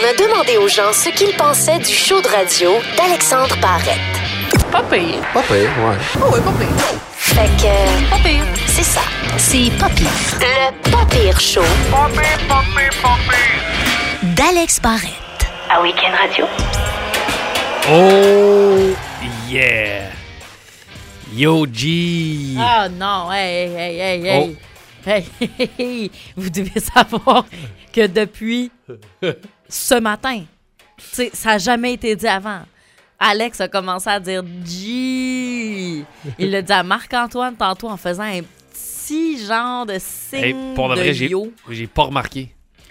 a demandé aux gens ce qu'ils pensaient du show de radio d'Alexandre Barrette. Pas pire. Pas pire, ouais. Oh, ouais, pas pire. Fait que... Pas pire. C'est ça. C'est pas pire. Le pas pire show Pas pire, pas pire, pas pire. d'Alex Barrette. À Week-end Radio. Oh, yeah! Yo, G! Ah non, hey. Oh. Hey. Vous devez savoir que depuis ce matin, ça n'a jamais été dit avant. Alex a commencé à dire G. Il l'a dit à Marc-Antoine tantôt en faisant un petit genre de signe Hey, pour de vrai, yo. j'ai pas remarqué.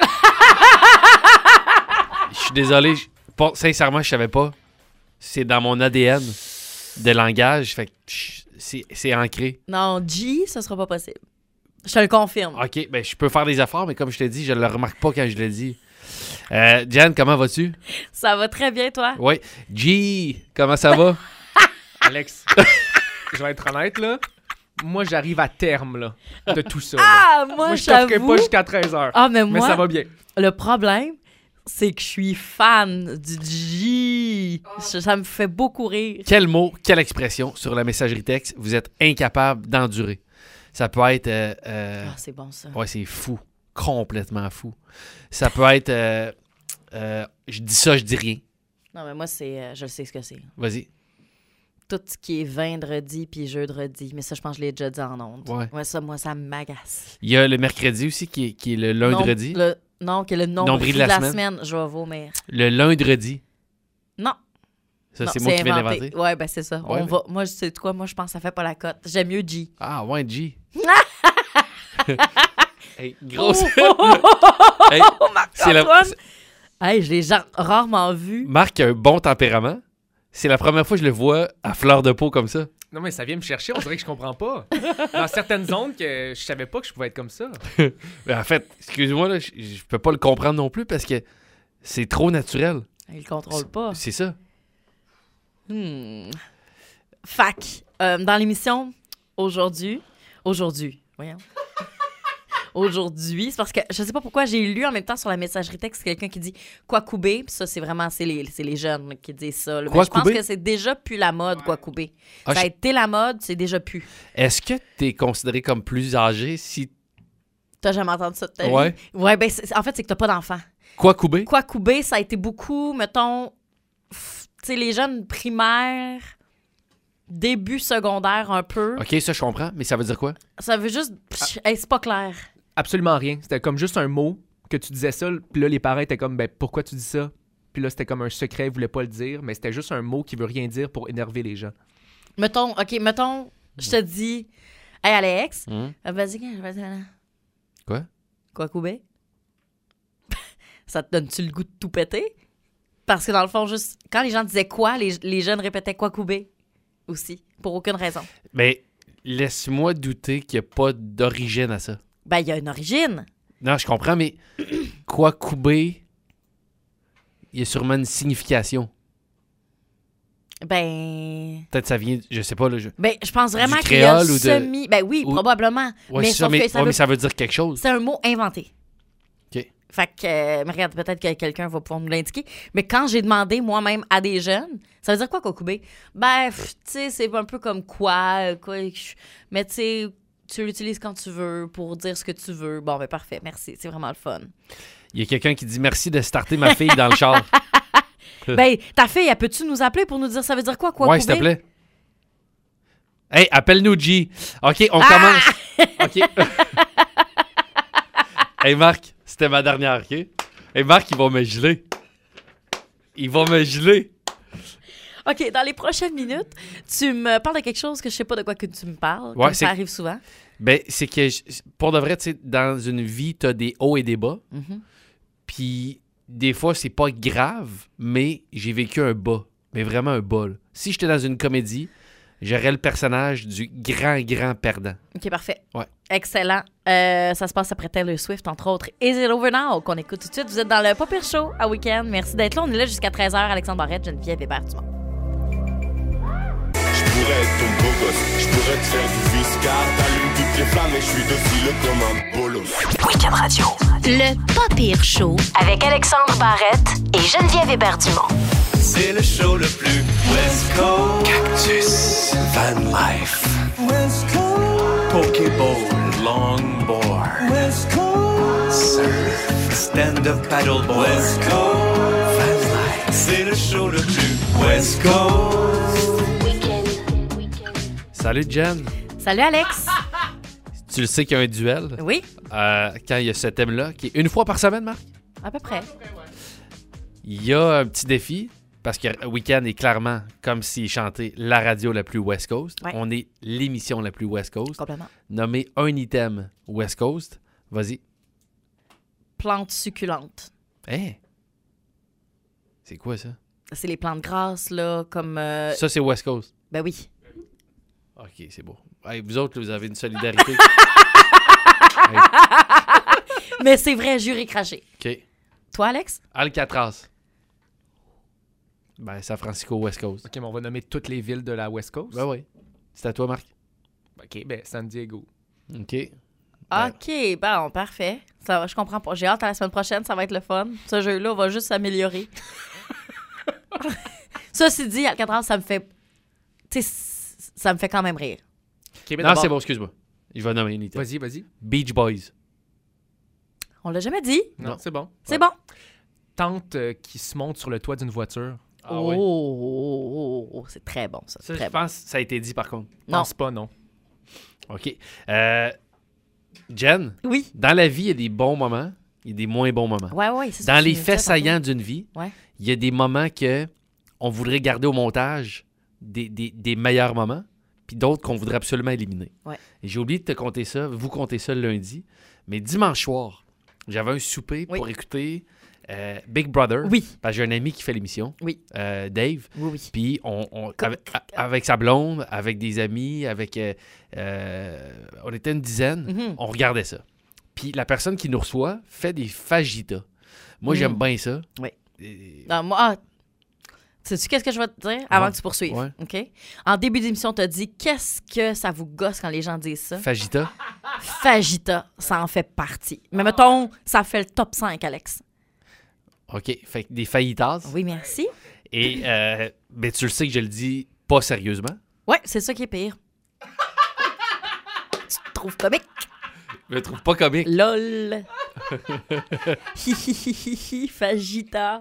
Je suis désolé. Sincèrement, je savais pas. C'est dans mon ADN de langage. Fait que c'est ancré. Non, G, ce sera pas possible. Je te le confirme. OK, ben je peux faire des efforts, mais comme je te dis, je le remarque pas quand je le dis. Jen, comment vas-tu? Ça va très bien, toi? Oui. G, comment ça va? Alex, je vais être honnête, là. Moi, j'arrive à terme, là, de tout ça. Là. Ah, Moi, je t'offrirai j'avoue. pas jusqu'à 13h. Ah, mais moi, ça va bien. le problème, c'est que je suis fan du G. Ça me fait beaucoup rire. Quel mot, quelle expression sur la messagerie texte vous êtes incapable d'endurer? Ça peut être... Ah, c'est bon, ça. Ouais, c'est fou. Complètement fou. Ça peut être... je dis ça, je dis rien. Non, mais moi, je sais ce que c'est. Vas-y. Tout ce qui est vendredi puis jeudi. Mais ça, je pense que je l'ai déjà dit en ondes. Ouais. Ça m'agace. Il y a le mercredi aussi qui est le lundi. Non, qui est le nombril de la semaine. Je vais vomir. Le lundi. Non. Ça, Non, c'est moi qui viens inventé. d'inventer. Ouais, ben c'est ça. Ouais, mais- Moi, je sais de quoi? Moi, je pense que ça fait pas la cote. J'aime mieux G. Ah, ouais, G. Hey, grosse... Hey, c'est la... Marc-Antoine! Hey, je l'ai rarement vu. Marc a un bon tempérament. C'est la première fois que je le vois à fleur de peau comme ça. Non, mais ça vient me chercher, on dirait que je comprends pas. Dans certaines zones que je savais pas que je pouvais être comme ça. En fait, excuse-moi, là, je peux pas le comprendre non plus parce que c'est trop naturel. Il le contrôle pas. C'est ça. Fac. Dans l'émission, aujourd'hui, voyons. Aujourd'hui, c'est parce que je sais pas pourquoi j'ai lu en même temps sur la messagerie texte quelqu'un qui dit Kwakubé, puis ça c'est vraiment c'est les jeunes là, qui disent ça. Là. Mais je pense Kwakubé? que c'est déjà plus la mode Kwakubé. Ah, Ça a été la mode, c'est déjà plus. Est-ce que t'es considéré comme plus âgé si... T'as jamais entendu ça de ta vie? Ouais. Ouais, ben en fait c'est que t'as pas d'enfant. Kwakubé? Kwakubé, ça a été beaucoup, mettons, tu sais les jeunes primaires, début secondaire un peu. OK, ça je comprends, mais ça veut dire quoi? Ça veut juste, hey, c'est pas clair. Absolument rien. C'était comme juste un mot que tu disais ça, puis là, les parents étaient comme, ben, pourquoi tu dis ça? Puis là, c'était comme un secret, ils voulaient pas le dire, mais c'était juste un mot qui veut rien dire pour énerver les gens. Mettons, je te dis, hey Alex, vas-y. Quoi? Kwakubé? Ça te donne-tu le goût de tout péter? Parce que dans le fond, juste, quand les gens disaient quoi, les jeunes répétaient Kwakubé aussi, pour aucune raison. Mais laisse-moi douter qu'il n'y a pas d'origine à ça. Ben, il y a une origine. Non, je comprends, mais Kwakubé, il y a sûrement une signification. Ben, Peut-être ça vient, je sais pas, là. je pense vraiment Du qu'il y a créole ou de- semi... Ben oui, ou- probablement. Ouais, mais c'est ça, sauf mais, que mais ça veut dire quelque chose. c'est un mot inventé. OK. Fait que, mais regarde, peut-être que quelqu'un va pouvoir nous l'indiquer. Mais quand j'ai demandé moi-même à des jeunes, ça veut dire quoi, Kwakubé? Ben, tu sais, c'est un peu comme quoi. Mais tu sais, tu l'utilises quand tu veux pour dire ce que tu veux. Bon, ben parfait, merci. C'est vraiment le fun. Il y a quelqu'un qui dit merci de starter ma fille dans le char. Ben, ta fille, elle peut-tu nous appeler pour nous dire ça veut dire quoi, Kwakubé? Ouais, s'il te plaît. Hey, appelle-nous G. OK, on commence. OK. Hey, Marc, c'était ma dernière, OK? Hey, Marc, il va me geler. OK, dans les prochaines minutes, tu me parles de quelque chose que je sais pas de quoi que tu me parles. Ouais, comme c'est- ça arrive souvent. Ben, c'est que, pour de vrai, tu sais, dans une vie, t'as des hauts et des bas. Mhm. Puis, des fois, c'est pas grave, mais j'ai vécu un bas. Mais vraiment un bas, là. Si j'étais dans une comédie, j'aurais le personnage du grand perdant. OK, parfait. Ouais. Excellent. Ça se passe après Taylor Swift, entre autres. Is It Over Now, qu'on écoute tout de suite. Vous êtes dans le Pas Pire Show à Week-end. Merci d'être là. On est là jusqu'à 13h. Alexandre Barrette, Geneviève Hébert-Dumont. Je pourrais être ton beau gosse. Je pourrais te faire du viscard, t'allumes toutes les flammes et je suis docile comme un bolos. Week-end Radio. Le pas pire show avec Alexandre Barrette et Geneviève Hébert-Dumont. C'est le show le plus West Coast. Cactus, Van Life, West Coast. Pokéball, Longboard, West Coast. Surf, Stand-up paddleboard. West Coast. Van Life. C'est le show le plus West Coast. Salut, Jen. Salut, Alex. Tu le sais qu'il y a un duel Oui, quand il y a ce thème-là, qui est une fois par semaine, Marc? à peu près. Il y a un petit défi, parce que Week-end est clairement, comme s'il chantait, la radio la plus West Coast. Ouais. On est l'émission la plus West Coast. Complètement. Nommez un item West Coast. Vas-y. Plantes succulentes. Hein? C'est quoi ça? C'est les plantes grasses, là, comme... Ça, c'est West Coast. Ben oui. OK, c'est beau. Hey, vous autres, là, vous avez une solidarité. Mais c'est vrai, juré craché. OK. Toi, Alex? Alcatraz. Ben, San Francisco, West Coast. OK, mais on va nommer toutes les villes de la West Coast. Ben oui. C'est à toi, Marc. OK, ben San Diego. OK. Ouais. OK, bon, parfait. Ça va, je comprends pas. J'ai hâte à la semaine prochaine, ça va être le fun. Ce jeu-là va juste s'améliorer. Ceci dit, Alcatraz, ça me fait... Tu sais, ça me fait quand même rire. OK, ben Non, d'abord- c'est bon, excuse-moi. Je vais nommer un item. Vas-y. Beach Boys. On l'a jamais dit. Non, Non. c'est bon. C'est bon. Tante qui se monte sur le toit d'une voiture. Ah ouais. C'est très bon, ça. Ça, Très je bon. pense que ça a été dit, par contre. Non. Pense pas, non. OK. Jen, Oui. dans la vie, il y a des bons moments, il y a des moins bons moments. Ouais, c'est ça. Dans tu les me disais faits tantôt. saillants d'une vie, Ouais. il y a des moments que on voudrait garder au montage, des meilleurs moments, puis d'autres qu'on voudrait absolument éliminer. Ouais. Et j'ai oublié de te compter ça, vous comptez ça le lundi, mais dimanche soir, j'avais un souper Oui. pour écouter Big Brother, Oui. parce que j'ai un ami qui fait l'émission, Oui. Dave, Oui. puis avec sa blonde, avec des amis, on était une dizaine, Mhm. on regardait ça. Puis la personne qui nous reçoit fait des fajitas. Moi, j'aime bien ça. Oui. Et- Non, moi, sais-tu qu'est-ce que je vais te dire avant Ouais. que tu poursuives? Ouais. OK? En début d'émission, tu as dit qu'est-ce que ça vous gosse quand les gens disent ça? Fajita. Fajita, ça en fait partie. Mais mettons, ça fait le top 5, Alex. OK. Fait que des fajitas. Oui, merci. Et ben, tu le sais que je le dis pas sérieusement. Ouais, c'est ça qui est pire. Tu te trouves comique? Je me trouve pas comique. LOL. Hi, hi, hi, hi, hi, Fajita.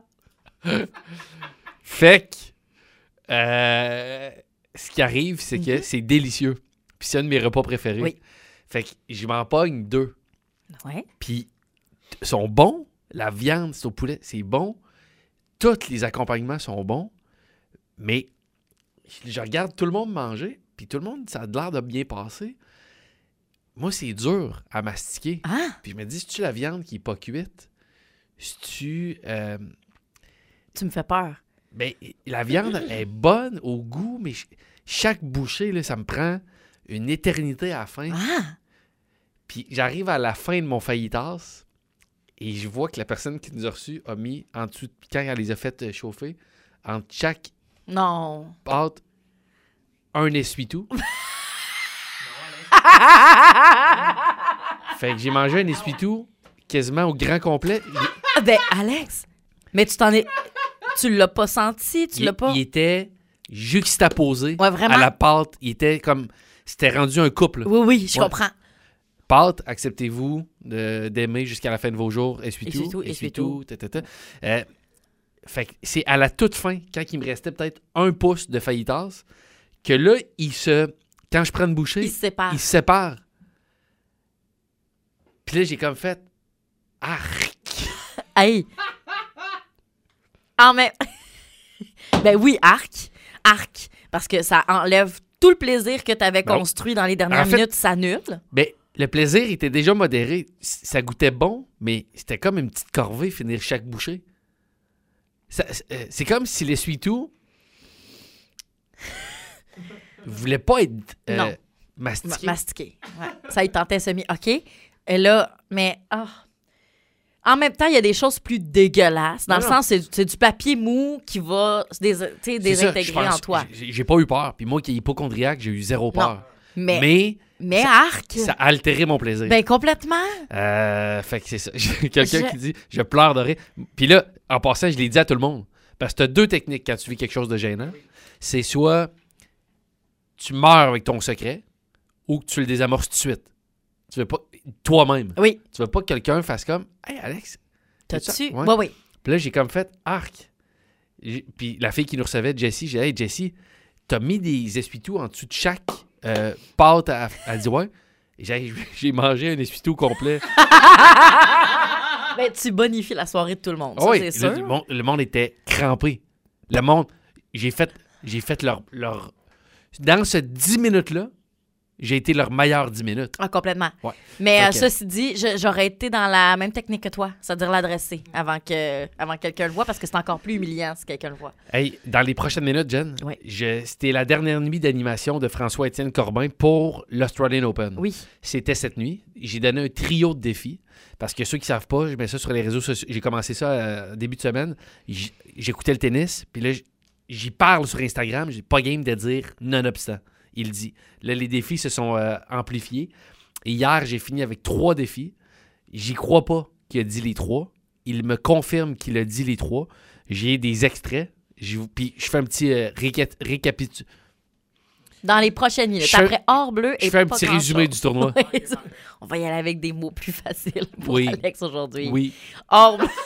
Fait que ce qui arrive, c'est que c'est délicieux. Puis c'est un de mes repas préférés. Oui. Fait que je m'en pogne 2. Ouais. Puis ils sont bons. La viande, c'est au poulet, c'est bon. Tous les accompagnements sont bons. Mais je regarde tout le monde manger, puis tout le monde, ça a l'air de bien passer. Moi, c'est dur à mastiquer. Ah! Puis je me dis, c'est-tu la viande qui n'est pas cuite? C'est-tu... Tu me fais peur. ben, la viande est bonne au goût, mais chaque bouchée, là, ça me prend une éternité à la fin. Ah! Puis j'arrive à la fin de mon fajitas et je vois que la personne qui nous a reçus a mis en dessous, quand elle les a fait chauffer, entre chaque Non. pâte, un essuie-tout. Fait que j'ai mangé un essuie-tout quasiment au grand complet. Ben, Alex, mais tu l'as pas senti, tu l'as pas... Il était juxtaposé Ouais, vraiment. à la pâte. Il était comme... C'était rendu un couple. Oui, je Ouais. comprends. Pâte, acceptez-vous d'aimer jusqu'à la fin de vos jours. Essuie-tout, Essuie-tout. Fait que c'est à la toute fin, quand il me restait peut-être 1 pouce de fajitas, que là, quand je prends une bouchée, Il se sépare. il se sépare. Puis là, j'ai comme fait... Arc! Hey! Ah, mais... ben oui, arc. Parce que ça enlève tout le plaisir que tu avais Ben, construit dans les dernières en fait- minutes, ça annule. Ben, le plaisir était déjà modéré. Ça goûtait bon, mais c'était comme une petite corvée finir chaque bouchée. C'est comme si l'essuie-tout voulait pas être Non. mastiqué. Mastiqué. Ouais. Ça, il tentait semi. OK. Et là, mais... En même temps, il y a des choses plus dégueulasses. Dans Non, le non. sens, c'est du papier mou qui va se C'est ça, désintégrer je pense. en toi. J'ai pas eu peur. Puis moi qui est hypochondriaque, j'ai eu zéro peur. Mais ça- arc, Ça a altéré mon plaisir. ben complètement. Fait que c'est ça. J'ai quelqu'un Je- qui dit « Je pleure de rire ». Puis là, en passant, je l'ai dit à tout le monde. Parce que t'as deux techniques quand tu vis quelque chose de gênant. C'est soit tu meurs avec ton secret ou que tu le désamorces tout de suite. Tu veux pas... Toi-même. Oui. Tu veux pas que quelqu'un fasse comme « Hey, Alex, T'as-tu? Ouais. Oui, oui. Puis là, j'ai comme fait arc. Puis la fille qui nous recevait, Jessie, j'ai dit, hey, Jessie, t'as mis des essuie-tout en dessous de chaque pâte. Elle dit, ouais. Et j'ai mangé un essuie-tout complet. Ben, tu bonifies la soirée de tout le monde. Ah Ça, oui, c'est sûr. le monde était crampé. Le monde, j'ai fait leur. Dans ce 10 minutes-là, j'ai été leur meilleur 10 minutes. Ah, complètement. Ouais. Mais Fait que- ceci dit, j'aurais été dans la même technique que toi, c'est-à-dire l'adresser avant que quelqu'un le voit, parce que c'est encore plus humiliant si quelqu'un le voit. Hey, dans les prochaines minutes, Jen, Ouais. c'était la dernière nuit d'animation de François-Étienne Corbin pour l'Australian Open. Oui. C'était cette nuit. J'ai donné un trio de défis. Parce que ceux qui ne savent pas, je mets ça sur les réseaux sociaux. J'ai commencé ça début de semaine. J'écoutais le tennis. Puis là, j'y parle sur Instagram. J'ai pas game de dire nonobstant. Il dit. Là, les défis se sont amplifiés. Et hier, j'ai fini avec 3 défis. J'y crois pas qu'il a dit les 3. Il me confirme qu'il a dit les 3. J'ai des extraits. Puis je fais un petit récapitulatif. Dans les prochaines minutes. Je fais- Après hors bleu et Je fais un pas petit grand-chose. résumé du tournoi. Oui, ça. On va y aller avec des mots plus faciles pour Oui. Alex aujourd'hui. Oui. Hors bleu.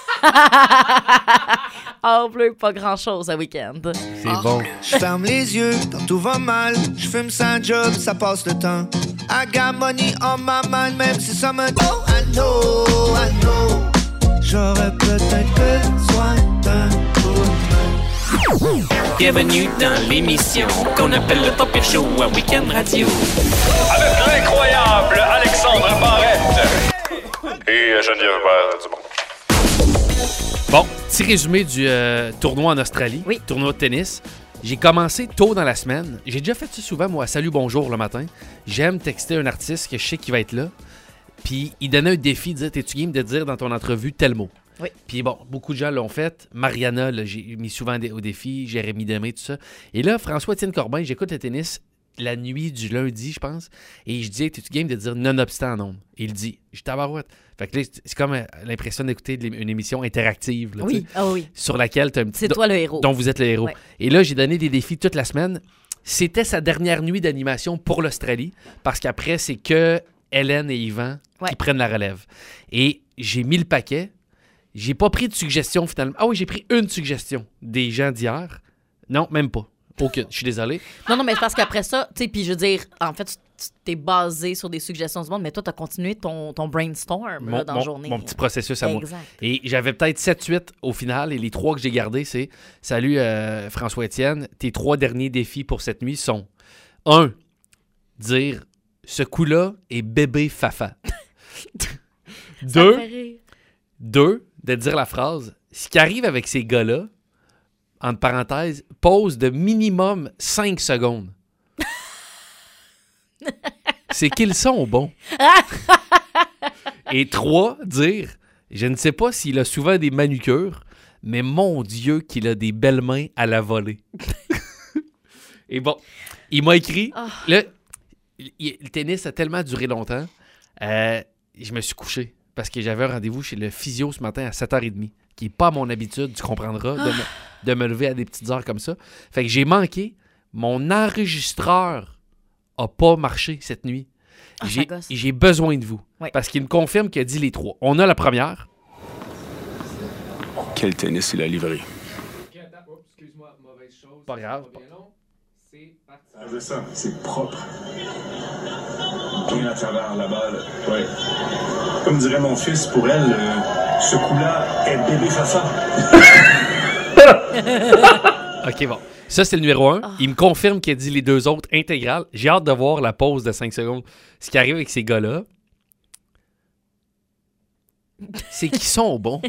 Hors bleu, pas grand-chose ce week-end. C'est bon. Je ferme les yeux quand tout va mal. Je fume sans job, ça passe le temps. I got money on my mind, même si ça me... Oh, I know. J'aurais peut-être besoin d'un coup de main. Bienvenue dans l'émission qu'on appelle le Pas Pire Show à Week-end Radio. Avec l'incroyable Alexandre Barrette et Geneviève Dumont. Bon, petit résumé du tournoi en Australie. Oui. Tournoi de tennis. J'ai commencé tôt dans la semaine. J'ai déjà fait ça souvent, moi, salut, bonjour le matin. J'aime texter un artiste que je sais qu'il va être là. Puis il donnait un défi, dire, t'es-tu game de dire dans ton entrevue tel mot? Oui. Puis bon, beaucoup de gens l'ont fait. Mariana, là, j'ai mis souvent au défi. Jérémy Demé, tout ça. Et là, François-Étienne Corbin, j'écoute le tennis la nuit du lundi, je pense. Et je dis, hey, t'es-tu game de dire nonobstant en ondes? Et il dit, je tabarouette. Fait que là, c'est comme l'impression d'écouter une émission interactive. Là, Oui, tu sais, ah oui. sur laquelle tu as un petit... C'est toi le héros. dont vous êtes le héros. Ouais. Et là, j'ai donné des défis toute la semaine. C'était sa dernière nuit d'animation pour l'Australie, parce qu'après, c'est que Hélène et Yvan Ouais. qui prennent la relève. Et j'ai mis le paquet. J'ai pas pris de suggestion finalement. Ah oui, j'ai pris une suggestion des gens d'hier. Non, même pas. Aucune. Je suis désolé. Non, mais c'est parce qu'après ça, tu sais, puis je veux dire, en fait, tu t'es basé sur des suggestions du monde, mais toi, tu as continué ton brainstorm là, dans la journée. Mon petit processus à moi. Exact. Et j'avais peut-être 7-8 au final. Et les 3 que j'ai gardés, c'est « Salut François-Étienne, tes 3 derniers défis pour cette nuit sont 1. Dire « Ce coup-là est bébé Fafa ». Ça me fait rire. 2. De dire la phrase « Ce qui arrive avec ces gars-là, entre parenthèses, pause de minimum 5 secondes. » C'est qu'ils sont bons. Et 3, dire « Je ne sais pas s'il a souvent des manucures, mais mon Dieu qu'il a des belles mains à la volée. » Et bon, il m'a écrit. Là, le tennis a tellement duré longtemps, je me suis couché parce que j'avais un rendez-vous chez le physio ce matin à 7h30, qui n'est pas à mon habitude, tu comprendras, de me lever à des petites heures comme ça. Fait que j'ai manqué. Mon enregistreur a pas marché cette nuit. Ça gosse. J'ai besoin de vous. Oui. Parce qu'il me confirme qu'il a dit les 3. On a la première. Quel tennis il a livré. Excuse-moi, mauvaise chose. Pas grave. C'est parti. C'est ça, c'est propre. Bien à travers la balle. Ouais. Comme dirait mon fils, pour elle, ce coup-là est bébé Fafa. OK, bon. Ça, c'est le numéro 1. Il me confirme qu'il a dit les 2 autres intégrales. J'ai hâte de voir la pause de 5 secondes. Ce qui arrive avec ces gars-là, c'est qu'ils sont bons.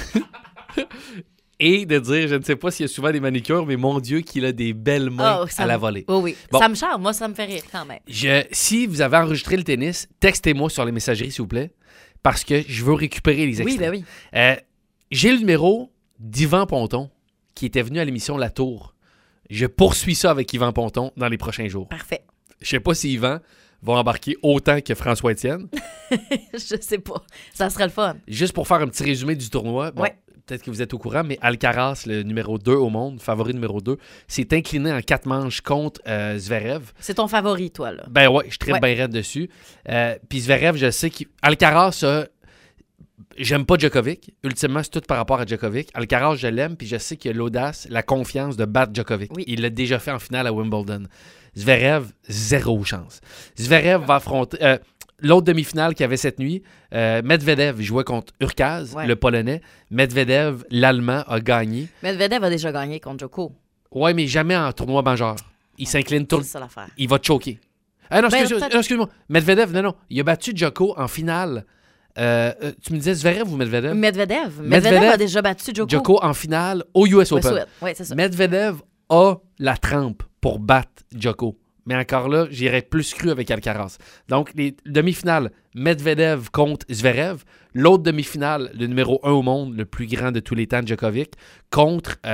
Et de dire, je ne sais pas s'il y a souvent des manicures, mais mon Dieu, qu'il a des belles mains à la volée. Oui. Bon. Ça me charme. Moi, ça me fait rire quand même. Si vous avez enregistré le tennis, textez-moi sur les messageries, s'il vous plaît. parce que je veux récupérer les extraits. Oui, ben oui. J'ai le numéro d'Yvan Ponton qui était venu à l'émission La Tour. Je poursuis ça avec Yvan Ponton dans les prochains jours. Parfait. Je sais pas si Yvan va embarquer autant que François Étienne. Je sais pas. Ça serait le fun. Juste pour faire un petit résumé du tournoi, bon, peut-être que vous êtes au courant, mais Alcaraz, le numéro 2 au monde, favori numéro 2, s'est incliné en 4 manches contre Zverev. C'est ton favori, toi, là. Ben ouais, je tripe bien raide dessus. Puis Zverev, je sais qu'Alcaraz, j'aime pas Djokovic. Ultimement, c'est tout par rapport à Djokovic. Alcaraz, je l'aime, puis je sais qu'il a l'audace, la confiance de battre Djokovic. Oui. Il l'a déjà fait en finale à Wimbledon. Zverev, 0 chance. Zverev va affronter... l'autre demi-finale qu'il y avait cette nuit, Medvedev jouait contre Urkaz, le Polonais. Medvedev, l'Allemand, a gagné. Medvedev a déjà gagné contre Djoko. Ouais, mais jamais en tournoi majeur. Il s'incline tout le temps. C'est ça l'affaire. Il va te choquer. Ah non, excuse-moi. Medvedev, non. Il a battu Djoko en finale. Tu me disais Zverev ou Medvedev? Medvedev a déjà battu Djoko. Djoko en finale au US Open. Oui, c'est ça. Medvedev a la trempe pour battre Djoko. Mais encore là, j'irais plus cru avec Alcaraz. Donc, les demi-finales, Medvedev contre Zverev. L'autre demi-finale, le numéro 1 au monde, le plus grand de tous les temps, Djokovic, contre... j'ai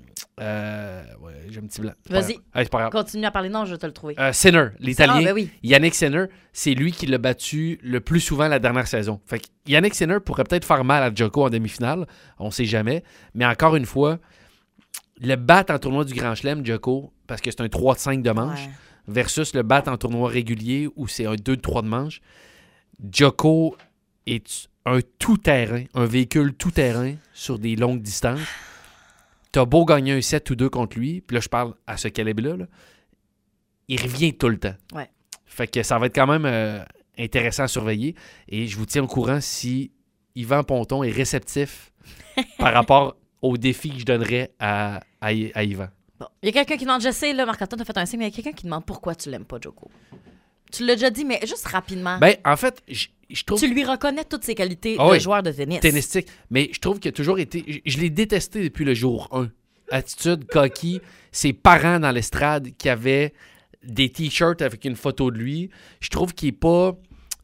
un petit blanc. Vas-y, c'est pas grave. Continue à parler. Non, je vais te le trouver. Sinner, l'Italien. Ben oui. Yannick Sinner, c'est lui qui l'a battu le plus souvent la dernière saison. Fait que Yannick Sinner pourrait peut-être faire mal à Djoko en demi-finale. On sait jamais. Mais encore une fois, le battre en tournoi du Grand Chelem, Djoko, parce que c'est un 3-5 de manche, versus le battre en tournoi régulier où c'est un 2-3 de manche. Djoko est un tout-terrain, un véhicule tout-terrain sur des longues distances. T'as beau gagner un 7 ou 2 contre lui, puis là, je parle à ce calibre-là, là, il revient tout le temps. Ouais. Fait que ça va être quand même intéressant à surveiller. Et je vous tiens au courant si Yvan Ponton est réceptif par rapport au défi que je donnerais à Yvan. Bon. Il y a quelqu'un qui demande, je sais, là, Marc-Antoine a fait un signe, mais il y a quelqu'un qui demande pourquoi tu l'aimes pas, Djoko. Tu l'as déjà dit, mais juste rapidement. Ben, en fait, je trouve... Tu lui reconnais toutes ses qualités de joueur de tennis. Tennistique. Mais je trouve qu'il a toujours été... Je l'ai détesté depuis le jour 1. Attitude, coquille. Ses parents dans l'estrade qui avaient des t-shirts avec une photo de lui. Je trouve qu'il est pas...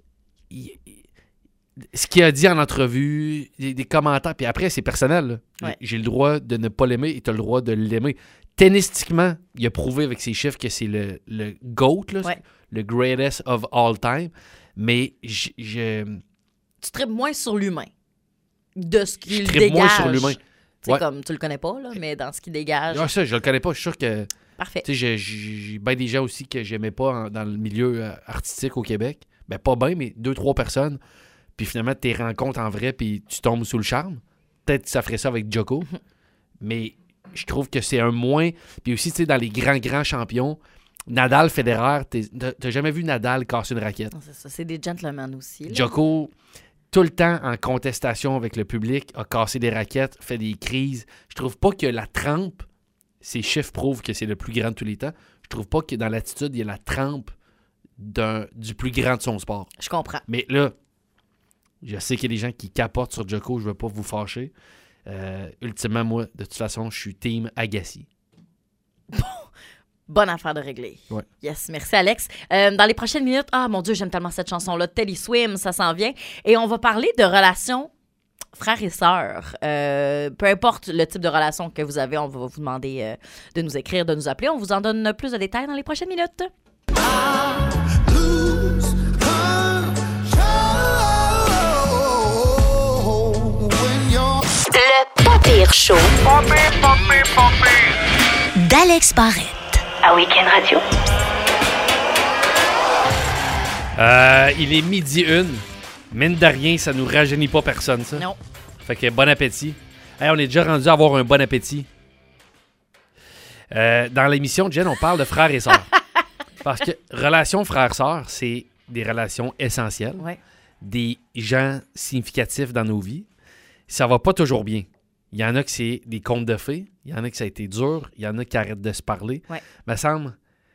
Ce qu'il a dit en entrevue, des commentaires, puis après, c'est personnel. Ouais. J'ai le droit de ne pas l'aimer et tu as le droit de l'aimer. Tennistiquement, il a prouvé avec ses chiffres que c'est le GOAT, là, le greatest of all time. Mais tu tripes moins sur l'humain. De ce qu'il dégage. Je tripe moins sur l'humain. Comme tu le connais pas, là, mais dans ce qu'il dégage. Ah, ça, je le connais pas. Je suis sûr que... Parfait. J'ai bien des gens aussi que j'aimais pas dans le milieu artistique au Québec. Ben, pas bien, mais 2-3 personnes. Puis finalement, tu les rencontres en vrai, puis tu tombes sous le charme. Peut-être que ça ferait ça avec Djoko. Mais je trouve que c'est un moins... Puis aussi, tu sais, dans les grands champions, Nadal, Federer, t'as jamais vu Nadal casser une raquette. C'est ça, c'est des gentlemen aussi. Là. Djoko, tout le temps en contestation avec le public, a cassé des raquettes, fait des crises. Je trouve pas que la trempe, ces chiffres prouvent que c'est le plus grand de tous les temps. Je trouve pas que dans l'attitude, il y a la trempe du plus grand de son sport. Je comprends. Mais là, je sais qu'il y a des gens qui capotent sur Djoko, je veux pas vous fâcher. Ultimement, moi, de toute façon, je suis team Agassi. Bonne affaire de régler. Ouais. Yes, merci Alex. Dans les prochaines minutes, mon Dieu, j'aime tellement cette chanson-là, Teddy Swim, ça s'en vient. Et on va parler de relations frères et sœurs. Peu importe le type de relation que vous avez, on va vous demander de nous écrire, de nous appeler. On vous en donne plus de détails dans les prochaines minutes. Le Pas Pire Show d'Alex Barrette à Week-end Radio. Il est 12h01. Mine de rien, ça nous rajeunit pas personne, ça. Non. Fait que bon appétit. Hey, on est déjà rendu à avoir un bon appétit. Dans l'émission de Jen, on parle de frères et sœurs. Parce que relations frères-sœurs, c'est des relations essentielles. Ouais. Des gens significatifs dans nos vies. Ça va pas toujours bien. Il y en a que c'est des contes de fées. Il y en a que ça a été dur. Il y en a qui arrêtent de se parler. Ouais. Me semble,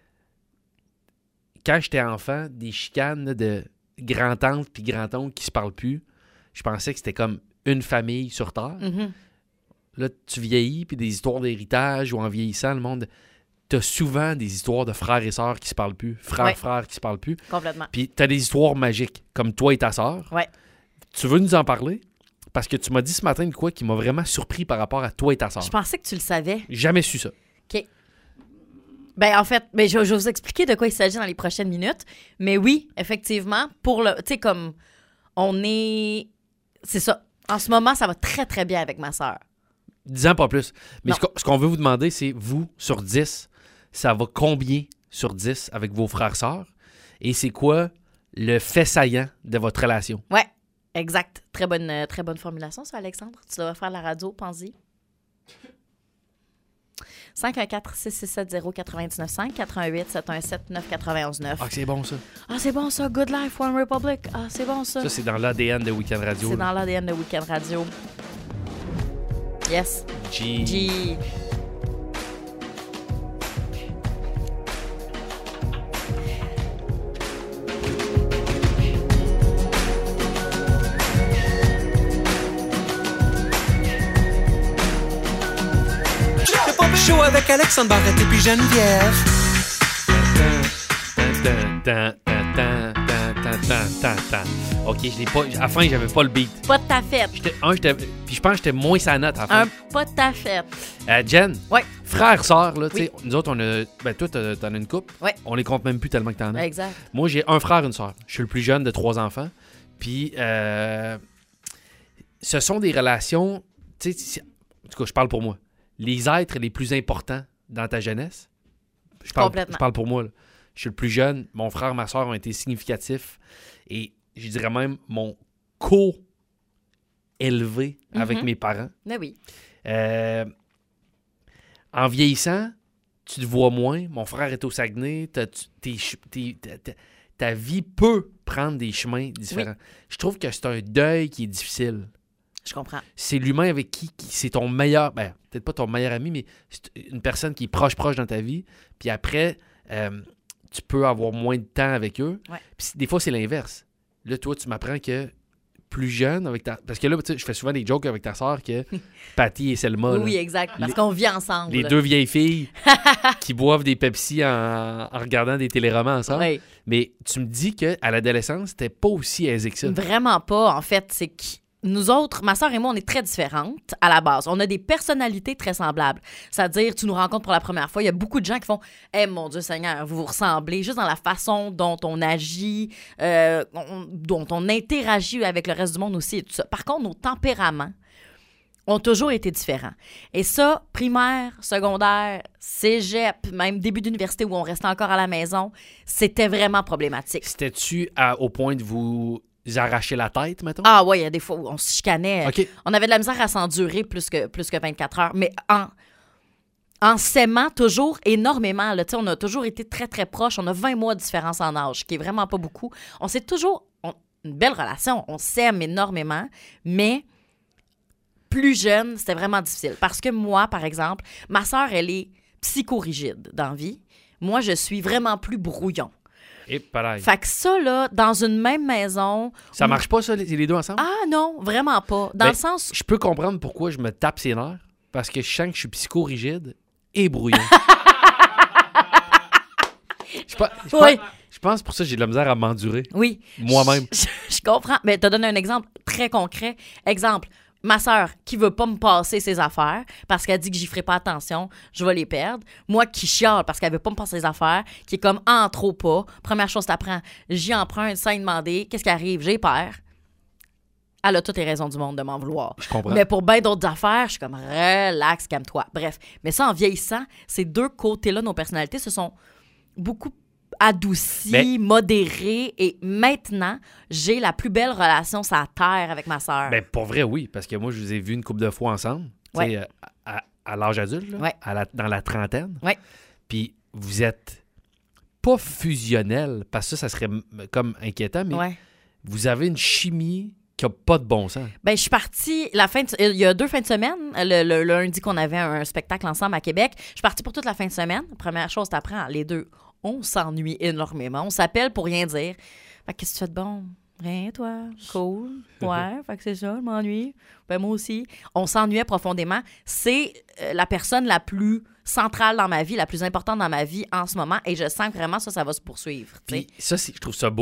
quand j'étais enfant, des chicanes là, de grand-tante puis grand-oncle qui se parlent plus, je pensais que c'était comme une famille sur Terre. Mm-hmm. Là, tu vieillis, puis des histoires d'héritage ou en vieillissant, le monde... T'as souvent des histoires de frères et sœurs qui se parlent plus. Frères qui se parlent plus. Complètement. Puis t'as des histoires magiques, comme toi et ta sœur. Ouais. tu veux nous en parler? Parce que tu m'as dit ce matin de quoi qui m'a vraiment surpris par rapport à toi et ta sœur. Je pensais que tu le savais. Jamais su ça. OK. Ben, en fait, je vais vous expliquer de quoi il s'agit dans les prochaines minutes. Mais oui, effectivement, tu sais, comme on est... C'est ça. En ce moment, ça va très, très bien avec ma sœur. 10 ans, pas plus. Mais Non. ce qu'on veut vous demander, c'est vous, sur 10, ça va combien sur 10 avec vos frères-sœurs? Et c'est quoi le fait saillant de votre relation? Ouais, exact. Très bonne formulation, ça, Alexandre. Tu devrais faire la radio, pense-y. 514-667-099-5, 88-717-991-9. Ah, c'est bon, ça. Ah, c'est bon, ça. Good Life, One Republic. Ah, c'est bon, ça. Ça, c'est dans l'ADN de Week-end Radio. C'est là. dans l'ADN de Week-end Radio. Yes. G. Show avec Alexandre Barrette et puis Geneviève. OK, je l'ai pas. À la fin, j'avais pas le beat. Pas de ta fête. Puis je pense que j'étais moins sa note à la fin. Un pas de ta fête. Jen, Ouais. frère, sœur, là, tu Oui. sais, nous autres, on a. Ben, toi, t'en as une couple. Ouais. On les compte même plus tellement que t'en as. Exact. Moi, j'ai un frère, une sœur. Je suis le plus jeune de 3 enfants. Puis, ce sont des relations. Tu sais, en tout cas, je parle pour moi. Les êtres les plus importants dans ta jeunesse. Je parle pour moi, là. Je suis le plus jeune. Mon frère et ma soeur ont été significatifs. Et je dirais même mon co-élevé avec mes parents. Ben oui. En vieillissant, tu te vois moins. Mon frère est au Saguenay. Ta vie peut prendre des chemins différents. Oui. Je trouve que c'est un deuil qui est difficile. Je comprends. C'est l'humain avec qui c'est ton meilleur... Ben, peut-être pas ton meilleur ami, mais c'est une personne qui est proche dans ta vie. Puis après, tu peux avoir moins de temps avec eux. Ouais. Puis des fois, c'est l'inverse. Là, toi, tu m'apprends que plus jeune avec ta... Parce que là, tu sais, je fais souvent des jokes avec ta sœur que Patty et Selma... Oui, là, exact. Parce qu'on vit ensemble. les deux vieilles filles qui boivent des Pepsi en regardant des téléromans ensemble. Oui. Mais tu me dis qu'à l'adolescence, c'était pas aussi aisé que ça. Vraiment pas. En fait, c'est que nous autres, ma soeur et moi, on est très différentes à la base. On a des personnalités très semblables. C'est-à-dire, tu nous rencontres pour la première fois, il y a beaucoup de gens qui font « Eh, mon Dieu Seigneur, vous vous ressemblez », juste dans la façon dont on agit, dont on interagit avec le reste du monde aussi et tout ça. Par contre, nos tempéraments ont toujours été différents. Et ça, primaire, secondaire, cégep, même début d'université où on restait encore à la maison, c'était vraiment problématique. C'était-tu au point de vous arracher la tête, mettons? Ah ouais, il y a des fois où on se chicanait. OK. On avait de la misère à s'endurer plus que 24 heures. Mais en s'aimant toujours énormément, là, on a toujours été très, très proches. On a 20 mois de différence en âge, qui est vraiment pas beaucoup. On s'est toujours... une belle relation. On s'aime énormément, mais plus jeune, c'était vraiment difficile. Parce que moi, par exemple, ma sœur, elle est psychorigide dans la vie. Moi, je suis vraiment plus brouillon. Et pareil. Fait que ça, là, dans une même maison... Ça marche pas, ça, les deux ensemble? Ah non, vraiment pas. Dans le sens... Je peux comprendre pourquoi je me tape ses nerfs, parce que je sens que je suis psychorigide et brouillon. Je pense pour ça que j'ai de la misère à m'endurer. Oui. Moi-même. Je comprends. Mais te donne un exemple très concret. Exemple, ma sœur qui veut pas me passer ses affaires parce qu'elle dit que j'y ferai pas attention, je vais les perdre. Moi qui chiale parce qu'elle veut pas me passer ses affaires, qui est comme en trop pas. Première chose que t'apprends, j'y emprunte sans y demander. Qu'est-ce qui arrive? J'ai peur. Elle a toutes les raisons du monde de m'en vouloir. Je comprends. Mais pour bien d'autres affaires, je suis comme relax, calme-toi. Bref. Mais ça, en vieillissant, ces deux côtés-là de nos personnalités se sont beaucoup adoucis, modérés. Et maintenant, j'ai la plus belle relation sur la terre avec ma sœur. Ben, pour vrai, oui. Parce que moi, je vous ai vu une couple de fois ensemble. Ouais. Tu sais, à l'âge adulte, là, Ouais. dans la trentaine. Ouais. Puis vous êtes pas fusionnel, parce que ça serait comme inquiétant, mais Ouais. vous avez une chimie qui n'a pas de bon sens. Ben, je suis partie il y a 2 fins de semaine. Le lundi qu'on avait un spectacle ensemble à Québec. Je suis partie pour toute la fin de semaine. Première chose, t'apprends, les deux, on s'ennuie énormément. On s'appelle pour rien dire. Fait que qu'est-ce que tu fais de bon? Rien, toi? Cool. Ouais, fait que c'est ça, je m'ennuie. Ben, moi aussi. On s'ennuyait profondément. C'est la personne la plus centrale dans ma vie, la plus importante dans ma vie en ce moment. Et je sens que vraiment ça va se poursuivre. Puis ça, je trouve ça beau.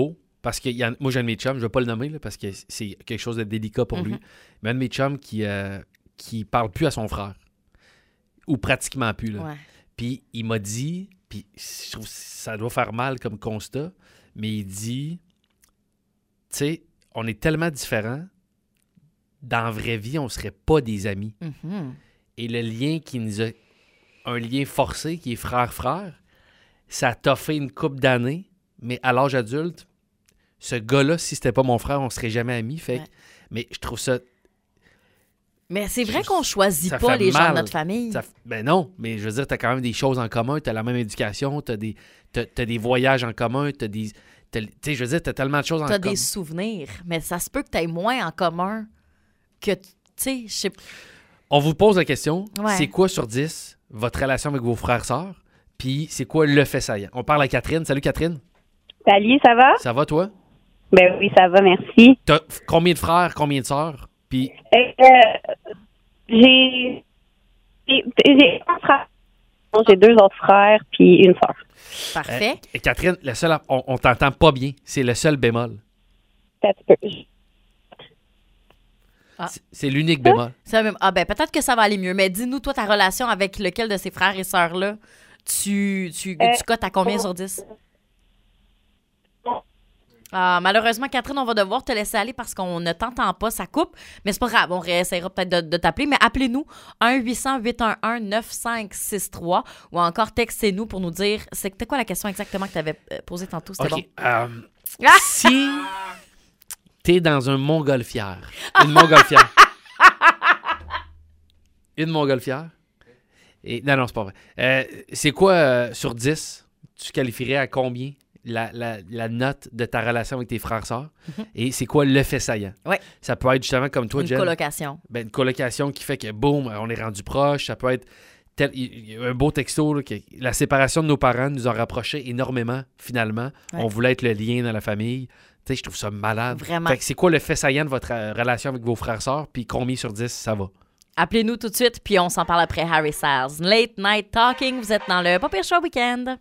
parce que moi, j'ai un de mes chums, je ne vais pas le nommer là, parce que c'est quelque chose de délicat pour lui, mais un de mes chums qui parle plus à son frère. Ou pratiquement plus. Là. Ouais. Puis il m'a dit, puis je trouve que ça doit faire mal comme constat, mais il dit, tu sais, on est tellement différents, dans la vraie vie, on ne serait pas des amis. Et le lien qui nous a... Un lien forcé qui est frère-frère, ça t'a fait une couple d'années, mais à l'âge adulte, ce gars-là, si c'était pas mon frère, on serait jamais amis. Fait que, mais je trouve ça... Mais c'est vrai qu'on choisit ça pas fait les gens de mal. notre famille. Ben non, mais je veux dire, t'as quand même des choses en commun, t'as la même éducation, t'as des voyages en commun, tu sais, je veux dire, t'as tellement de choses en commun. T'as des souvenirs, mais ça se peut que t'aies moins en commun que, tu sais, je sais pas. On vous pose la question, Ouais. c'est quoi sur 10 votre relation avec vos frères-sœurs? Puis c'est quoi le fait saillant? On parle à Catherine. Salut Catherine. Salut, ça va? Ça va toi? Ben oui, ça va, merci. T'as combien de frères, combien de sœurs? Puis J'ai un frère. J'ai 2 autres frères puis une sœur. Parfait. Et Catherine, le seul, on t'entend pas bien. C'est le seul bémol. C'est l'unique bémol. Ben peut-être que ça va aller mieux, mais dis-nous, toi, ta relation avec lequel de ces frères et sœurs-là, tu cotes à combien sur 10? Malheureusement, Catherine, on va devoir te laisser aller parce qu'on ne t'entend pas, ça coupe. Mais c'est pas grave, on réessayera peut-être de t'appeler. Mais appelez-nous 1-800-811-9563 ou encore textez-nous pour nous dire c'était quoi la question exactement que tu avais posée tantôt. C'était OK. bon. Si t'es dans un montgolfière, une montgolfière, et non, c'est pas vrai. C'est quoi sur 10, tu qualifierais à combien la note de ta relation avec tes frères-sœurs? Et c'est quoi le fait saillant? Ouais. Ça peut être justement comme toi, Une Jen. colocation. Une colocation qui fait que, boum, on est rendu proche. Ça peut être il y a un beau texto, là, que la séparation de nos parents nous a rapprochés énormément, finalement. Ouais. On voulait être le lien dans la famille. Tu sais, je trouve ça malade. Vraiment. Fait que c'est quoi le fait saillant de votre relation avec vos frères-sœurs? Puis combien sur 10 ça va? Appelez-nous tout de suite, puis on s'en parle après Harry Styles. Late Night Talking, vous êtes dans le Pas Pire Show Weekend.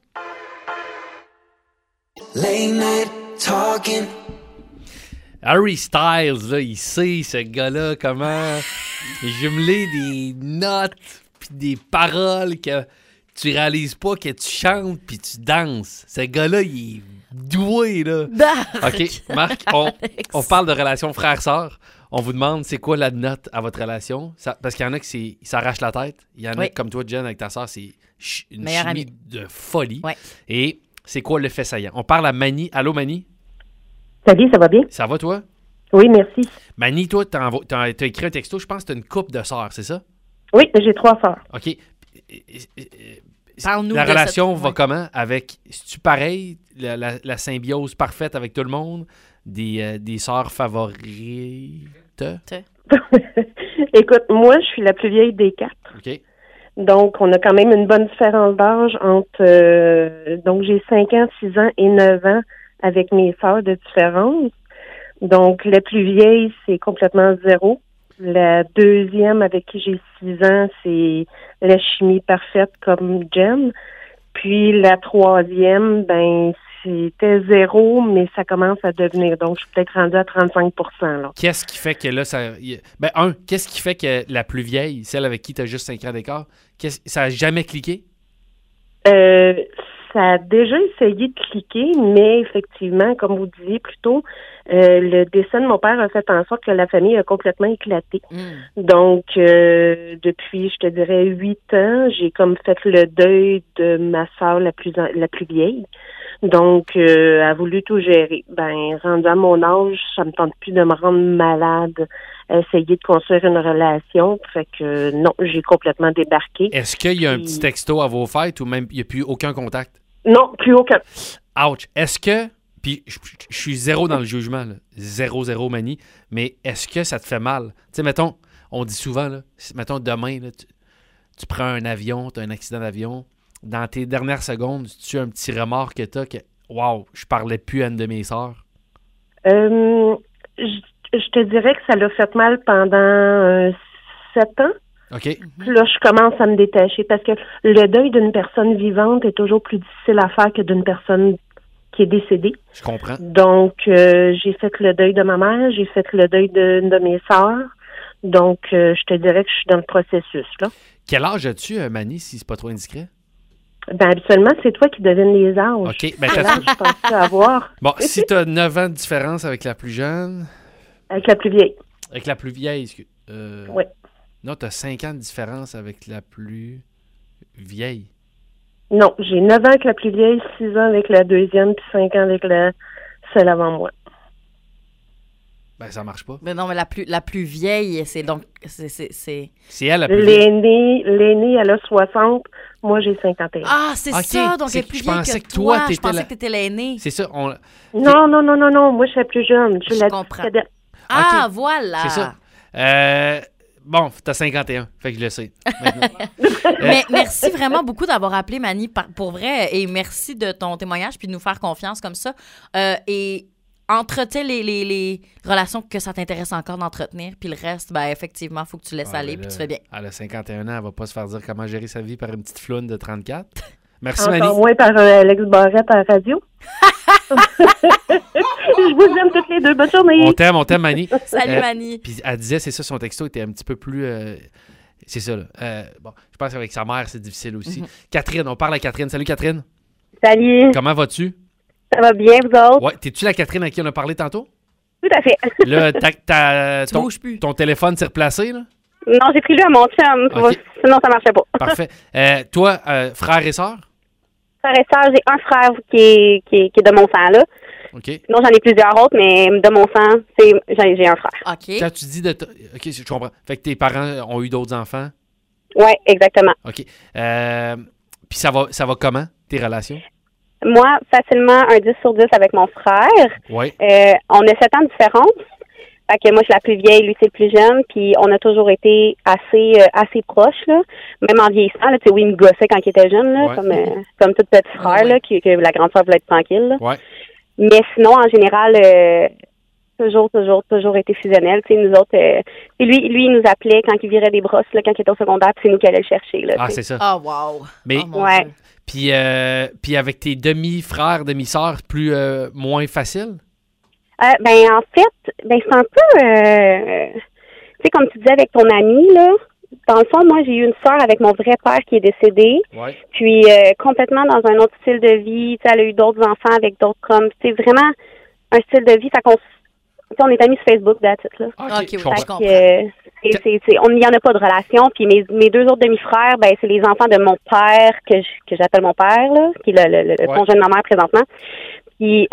Late night talking. Harry Styles, là, il sait, ce gars-là, comment jumeler des notes puis des paroles que tu réalises pas, que tu chantes puis tu danses. Ce gars-là, il est doué, là. OK, Marc, on parle de relation frère-sœur. On vous demande, c'est quoi la note à votre relation? Parce qu'il y en a qui s'arrachent la tête. Il y en a comme toi, Jen, avec ta sœur, c'est une meilleure chimie amie de folie. Ouais. Et c'est quoi le fait saillant? On parle à Mani. Allô, Mani? Salut, ça va bien? Ça va, toi? Oui, merci. Mani, toi, t'as écrit un texto, je pense que t'as une couple de sœurs, c'est ça? Oui, j'ai 3 sœurs. OK. Parle-nous la de relation cette... va comment? C'est-tu pareil? La symbiose parfaite avec tout le monde? Des sœurs favorites? Écoute, moi, je suis la plus vieille des 4. OK. Donc, on a quand même une bonne différence d'âge entre... donc, j'ai 5 ans, 6 ans et 9 ans avec mes sœurs de différence. Donc, la plus vieille, c'est complètement 0. La deuxième, avec qui j'ai 6 ans, c'est la chimie parfaite comme Jen. Puis, la troisième, ben, c'était 0, mais ça commence à devenir. Donc, je suis peut-être rendue à 35 %. Là. Qu'est-ce qui fait que là, qu'est-ce qui fait que la plus vieille, celle avec qui tu as juste 5 ans d'écart, ça n'a jamais cliqué? Ça a déjà essayé de cliquer, mais effectivement, comme vous disiez plus tôt, le décès de mon père a fait en sorte que la famille a complètement éclaté. Donc, depuis, je te dirais, 8 ans, j'ai comme fait le deuil de ma sœur la plus vieille. Donc, elle a voulu tout gérer. Ben, rendu à mon âge, ça me tente plus de me rendre malade, essayer de construire une relation. Fait que non, j'ai complètement débarqué. Est-ce qu'il y a un petit texto à vos fêtes ou même il n'y a plus aucun contact? Non, plus aucun. Ouch. Est-ce que, puis je suis 0 dans le jugement, là. 0 Mani, mais est-ce que ça te fait mal? Tu sais, mettons, on dit souvent, là, mettons demain, là, tu prends un avion, tu as un accident d'avion, dans tes dernières secondes, tu as un petit remords que tu as que, wow, je parlais plus à une de mes sœurs? Je te dirais que ça l'a fait mal pendant 7 ans. OK. Puis là, je commence à me détacher parce que le deuil d'une personne vivante est toujours plus difficile à faire que d'une personne qui qui est décédé. Je comprends. Donc, j'ai fait le deuil de ma mère, j'ai fait le deuil d'une de mes sœurs. Donc, je te dirais que je suis dans le processus, là. Quel âge as-tu, Mani, si c'est pas trop indiscret? Ben, habituellement, c'est toi qui devines les âges. OK. Ben, Quel âge je pense avoir? Bon, si tu as 9 ans de différence avec la plus jeune... Avec la plus vieille. Avec la plus vieille, oui. Non, tu as 5 ans de différence avec la plus vieille. Non, j'ai 9 ans avec la plus vieille, 6 ans avec la deuxième, puis 5 ans avec celle avant moi. Ben, ça marche pas. Mais non, mais la plus vieille, c'est donc... C'est elle la plus vieille. L'aînée, elle a 60, moi j'ai 51. Ah, c'est ça, donc elle est plus vieille que toi. Je pensais que t'étais l'aînée. C'est ça. Non, moi je suis la plus jeune. Je comprends. Ah, voilà. C'est ça. Bon, t'as 51, fait que je le sais. Mais merci vraiment beaucoup d'avoir appelé, Mani, pour vrai, et merci de ton témoignage, puis de nous faire confiance comme ça. Et entretiens les relations que ça t'intéresse encore d'entretenir, puis le reste, ben effectivement, il faut que tu laisses aller, puis tu fais bien. Elle a 51 ans, elle va pas se faire dire comment gérer sa vie par une petite floune de 34. Merci, Mani. Encore moins par Alex Barrette à la radio. Je vous aime toutes les deux. Bonne journée. On t'aime, Mani. Salut, Mani. Puis elle disait, c'est ça, son texto était un petit peu plus... c'est ça, là. Bon, je pense qu'avec sa mère, c'est difficile aussi. Catherine, on parle à Catherine. Salut, Catherine. Salut. Comment vas-tu? Ça va bien, vous autres? Ouais, t'es-tu la Catherine à qui on a parlé tantôt? Tout à fait. Là, ton téléphone s'est replacé, là? Non, j'ai pris lui à mon chum. Okay. Sinon, ça marchait pas. Parfait. Toi, frère et sœur? Frère et sœur, j'ai un frère qui est de mon sang, là. OK. Sinon, j'en ai plusieurs autres, mais de mon sang, j'ai un frère. OK. Quand tu dis OK, je comprends. Fait que tes parents ont eu d'autres enfants? Oui, exactement. OK. Puis ça va comment, tes relations? Moi, facilement un 10 sur 10 avec mon frère. Oui. On a 7 ans de différence. Fait que moi, je suis la plus vieille, lui, c'est le plus jeune. Puis on a toujours été assez proches, là. Même en vieillissant, là. Tu sais, oui, il me gossait quand il était jeune, là. Ouais. Comme tout petit frère, là, que la grande sœur voulait être tranquille, là. Ouais. Mais sinon, en général, toujours été fusionnel. Tu sais, nous autres, lui, il nous appelait quand il virait des brosses, là, quand il était au secondaire, puis c'est nous qui allions le chercher, là. Ah, c'est ça. Oh, wow. Mais, ouais. Puis avec tes demi-frères, demi-sœurs, moins facile? En fait, c'est un peu, tu sais, comme tu disais avec ton ami, là, dans le fond, moi, j'ai eu une sœur avec mon vrai père qui est décédé, puis complètement dans un autre style de vie, tu sais, elle a eu d'autres enfants avec d'autres hommes, c'est vraiment un style de vie, on est amis sur Facebook, that's it, là. OK, je comprends. Il n'y en a pas de relation, puis mes deux autres demi-frères, c'est les enfants de mon père, que j'appelle mon père, là, qui est le conjoint de ma mère présentement. Puis,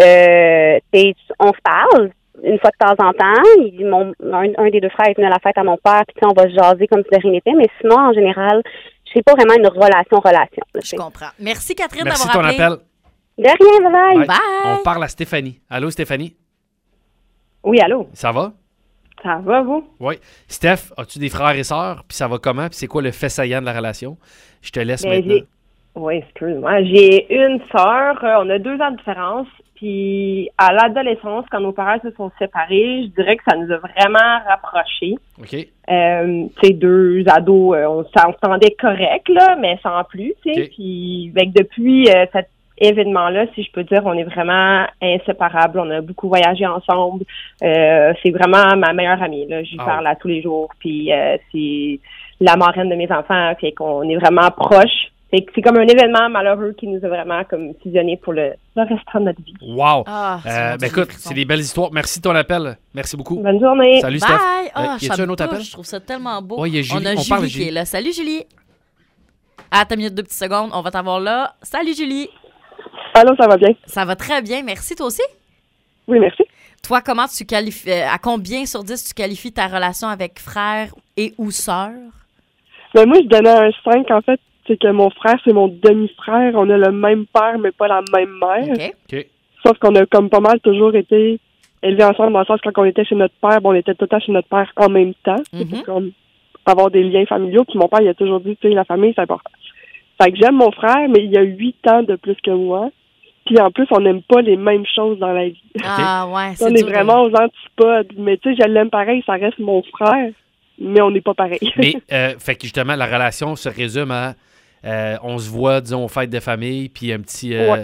on se parle une fois de temps en temps. Un des deux frères est venu à la fête à mon père, puis on va se jaser comme si de rien n'était. Mais sinon, en général, c'est pas vraiment une relation. Je comprends. Merci, Catherine, d'avoir appelé. Merci ton appel. De rien, bye-bye. Bye. On parle à Stéphanie. Allô, Stéphanie? Oui, allô? Ça va? Ça va, vous? Oui. Steph, as-tu des frères et sœurs? Puis ça va comment? Puis c'est quoi le fait saillant de la relation? Je te laisse maintenant. Oui, excuse-moi. J'ai une sœur. On a 2 ans de différence. Puis à l'adolescence, quand nos parents se sont séparés, je dirais que ça nous a vraiment rapprochés. OK. Tu sais, 2 ados, on s'entendait correct, là, mais sans plus, tu sais. Okay. Puis depuis cet événement-là, si je peux dire, on est vraiment inséparables. On a beaucoup voyagé ensemble. C'est vraiment ma meilleure amie, là. J'y parle à tous les jours. Puis c'est la marraine de mes enfants, fait qu'on est vraiment proches. C'est comme un événement malheureux qui nous a vraiment comme fusionné pour le restant de notre vie. Wow! Écoute, c'est des belles histoires. Merci de ton appel. Merci beaucoup. Bonne journée. Salut, Bye. Steph. Y a-tu un autre appel? Je trouve ça tellement beau. Ouais, y a Julie. On a Julie qui est là. Salut, Julie. Attends une minute, 2 petites secondes. On va t'avoir là. Salut, Julie. Allô, ça va bien? Ça va très bien. Merci, toi aussi? Oui, merci. Toi, comment tu qualifies, à combien sur 10 tu qualifies ta relation avec frère et ou sœur? Ben, moi, je donnais un 5, en fait. C'est que mon frère, c'est mon demi-frère. On a le même père, mais pas la même mère. Okay. Sauf qu'on a comme pas mal toujours été élevés ensemble, dans le sens quand on était chez notre père, on était tout le temps chez notre père en même temps. Pour comme avoir des liens familiaux. Puis mon père, il a toujours dit, tu sais, la famille, c'est important. Fait que j'aime mon frère, mais il a 8 ans de plus que moi. Puis en plus, on n'aime pas les mêmes choses dans la vie. Ah ouais, c'est on est vraiment aux antipodes. Mais tu sais, je l'aime pareil, ça reste mon frère, mais on n'est pas pareil. Mais, fait que justement, la relation se résume à on se voit, disons, aux fêtes de famille, puis un petit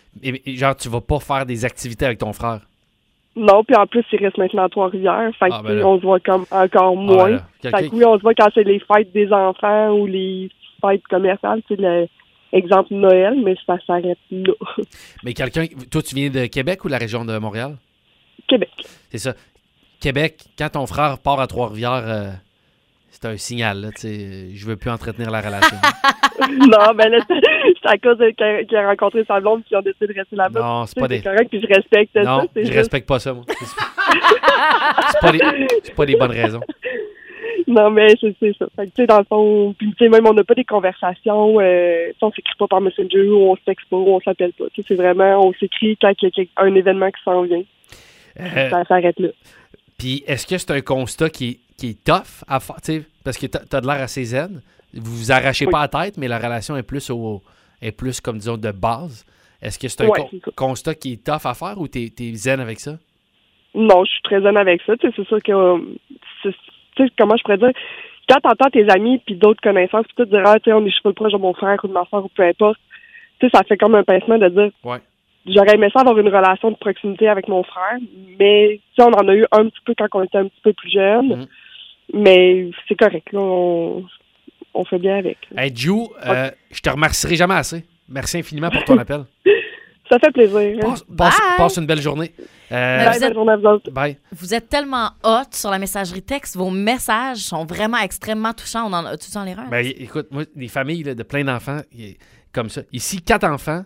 Et genre, tu vas pas faire des activités avec ton frère? Non, puis en plus, il reste maintenant à Trois-Rivières. Fait que ben on se voit comme encore moins. là. Fait que oui, on se voit quand c'est les fêtes des enfants ou les fêtes commerciales. C'est l'exemple Noël, mais ça s'arrête là. Mais toi, tu viens de Québec ou de la région de Montréal? Québec. C'est ça. Québec, quand ton frère part à Trois-Rivières, c'est un signal, là, tu sais, je veux plus entretenir la relation. Non, ben là, c'est à cause qu'il a rencontré sa blonde puis ils ont décidé de rester là-bas. Non, c'est pas des... C'est correct, puis je respecte ça. Non, je respecte pas ça, moi. C'est pas des bonnes raisons. Non, mais c'est ça. Fait que, tu sais, dans le fond, puis tu sais, même on n'a pas des conversations, on s'écrit pas par Messenger, ou on se texte pas, ou on s'appelle pas. Tu sais, c'est vraiment, on s'écrit quand il y a un événement qui s'en vient. Ça s'arrête là. Puis, est-ce que c'est un constat qui est tough à faire, tu sais, parce que t'as de l'air assez zen, vous vous arrachez pas la tête, mais la relation est plus comme, disons, de base. Est-ce que c'est un constat qui est tough à faire ou t'es zen avec ça? Non, je suis très zen avec ça. Tu sais, c'est sûr que, tu sais, comment je pourrais dire, quand t'entends tes amis puis d'autres connaissances, puis tu te diras, tu sais, on est cheveux proche de mon frère ou de ma soeur ou peu importe, tu sais, ça fait comme un pincement de dire, j'aurais aimé ça avoir une relation de proximité avec mon frère, mais tu sais, on en a eu un petit peu quand on était un petit peu plus jeune, mais c'est correct, là, on fait bien avec. Hey, Ju, je te remercierai jamais assez. Merci infiniment pour ton appel. Ça fait plaisir. Passe une belle journée. Belle journée à vous autres. Bye. Vous êtes tellement hot sur la messagerie texte. Vos messages sont vraiment extrêmement touchants. Tu en les rends? Ben, écoute, moi, des familles là, de plein d'enfants, comme ça. Ici, 4 enfants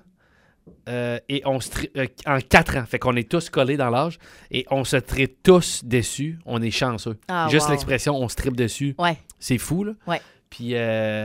et en 4 ans. Fait qu'on est tous collés dans l'âge et on se tripe tous dessus. On est chanceux. Juste l'expression « on se tripe dessus », c'est fou, là. Ouais. Puis...